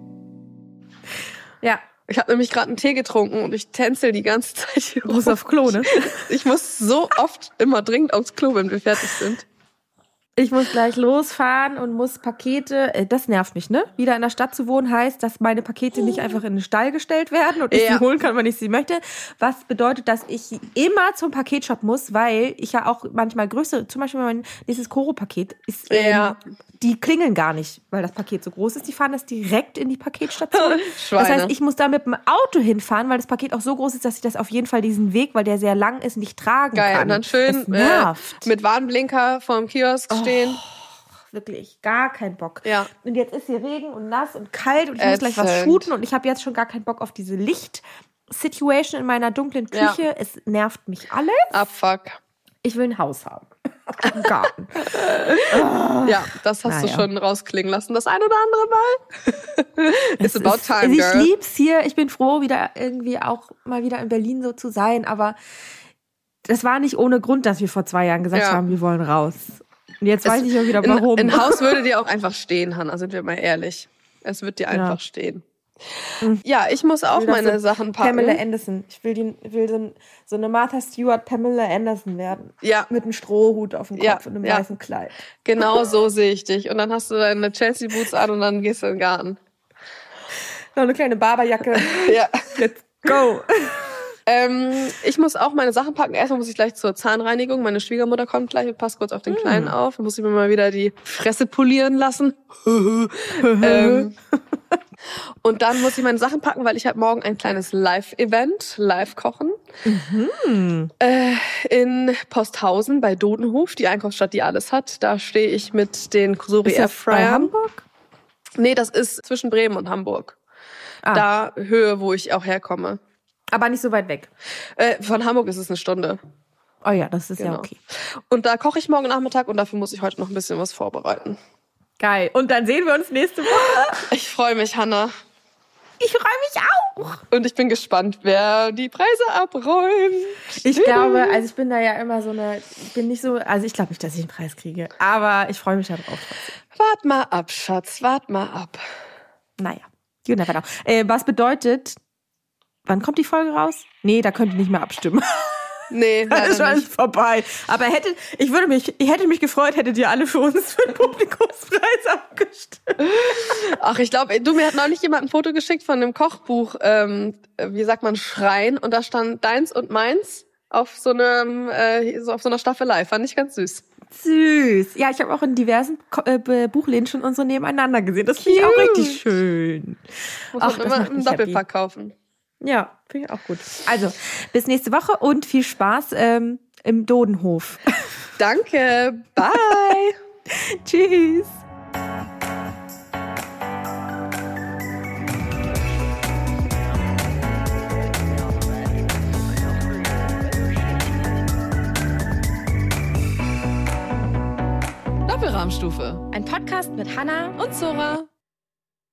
Ja, Ich habe nämlich gerade einen Tee getrunken und ich tänzel die ganze Zeit hier muss rum. auf Klo, ne? Ich muss so oft immer dringend aufs Klo, wenn wir fertig sind. Ich muss gleich losfahren und muss Pakete, äh, das nervt mich, ne? Wieder in der Stadt zu wohnen heißt, dass meine Pakete nicht einfach in den Stall gestellt werden und ich Ja. sie holen kann, wann ich sie möchte. Was bedeutet, dass ich immer zum Paketshop muss, weil ich ja auch manchmal größere, zum Beispiel mein nächstes Koro-Paket ist, ähm, Ja. die klingeln gar nicht, weil das Paket so groß ist. Die fahren das direkt in die Paketstation. Schweine. Das heißt, ich muss da mit dem Auto hinfahren, weil das Paket auch so groß ist, dass ich das auf jeden Fall diesen Weg, weil der sehr lang ist, nicht tragen Geil. kann. Und dann schön Das äh, nervt. mit Warnblinker vorm Kiosk stehen. Wirklich gar keinen Bock. Ja. Und jetzt ist hier Regen und nass und kalt und ich muss gleich was Ätzend. shooten und ich habe jetzt schon gar keinen Bock auf diese Licht-Situation in meiner dunklen Küche. Ja. Es nervt mich alles. Abfuck. Ich will ein Haus haben. Im Garten. Ja, das hast du Naja. schon rausklingen lassen. Das ein oder andere Mal. It's about Es- time, also ich girl. lieb's hier. Ich bin froh, wieder irgendwie auch mal wieder in Berlin so zu sein. Aber das war nicht ohne Grund, dass wir vor zwei Jahren gesagt Ja. haben, wir wollen raus. Und jetzt weiß ich auch wieder, Ein, warum. ein Haus würde dir auch einfach stehen, Hannah, sind wir mal ehrlich. Es wird dir einfach stehen. Ja, ich muss auch Ich will doch meine so Sachen packen. Pamela Anderson. Ich will, die, will so, ein, so eine Martha Stewart Pamela Anderson werden. Ja. Mit einem Strohhut auf dem Kopf Ja, und einem ja. weißen Kleid. Genau so sehe ich dich. Und dann hast du deine Chelsea-Boots an und dann gehst du in den Garten. Noch eine kleine Barberjacke. Ja. Let's go. Ähm, ich muss auch meine Sachen packen. Erstmal muss ich gleich zur Zahnreinigung. Meine Schwiegermutter kommt gleich und passt kurz auf den Kleinen auf. Dann muss ich mir mal wieder die Fresse polieren lassen. ähm, und dann muss ich meine Sachen packen, weil ich habe morgen ein kleines Live-Event, Live-Kochen. Äh, in Posthausen bei Dodenhof, die Einkaufsstadt, die alles hat. Da stehe ich mit den Kusuri Ist das bei Airfryern. Hamburg? Nee, das ist zwischen Bremen und Hamburg. Ah. Da Höhe, wo ich auch herkomme. Aber nicht so weit weg. Äh, von Hamburg ist es eine Stunde. Oh ja, das ist ja Genau. okay. Und da koche ich morgen Nachmittag und dafür muss ich heute noch ein bisschen was vorbereiten. Geil. Und dann sehen wir uns nächste Woche. Ich freue mich, Hannah. Ich freue mich auch. Und ich bin gespannt, wer die Preise abräumt. Ich glaube, also ich bin da ja immer so eine, ich bin nicht so, also ich glaube nicht, dass ich einen Preis kriege. Aber ich freue mich darauf trotzdem. Wart mal ab, Schatz, wart mal ab. Naja, you never know. Äh, was bedeutet, wann kommt die Folge raus? Nee, da könnt ihr nicht mehr abstimmen. Nee, Das ist leider alles nicht. vorbei. Aber hätte, ich würde mich, ich hätte mich gefreut, hättet ihr alle für uns für den Publikumspreis abgestimmt. Ach, ich glaube, du, mir hat neulich jemand ein Foto geschickt von einem Kochbuch, ähm, wie sagt man, Schrein. Und da stand deins und meins auf so einem, äh, so auf so einer Staffelei. Fand ich ganz süß. Süß. Ja, ich habe auch in diversen Ko- äh, Buchläden schon unsere nebeneinander gesehen. Das finde ich auch Cute. richtig schön. Muss Ach, man das immer macht im mich Doppelpack kaufen. Ja, finde ich auch gut. Also, bis nächste Woche und viel Spaß ähm, im Dodenhof. Danke. Bye. Tschüss. Doppelrahmstufe. Ein Podcast mit Hannah Und Zora.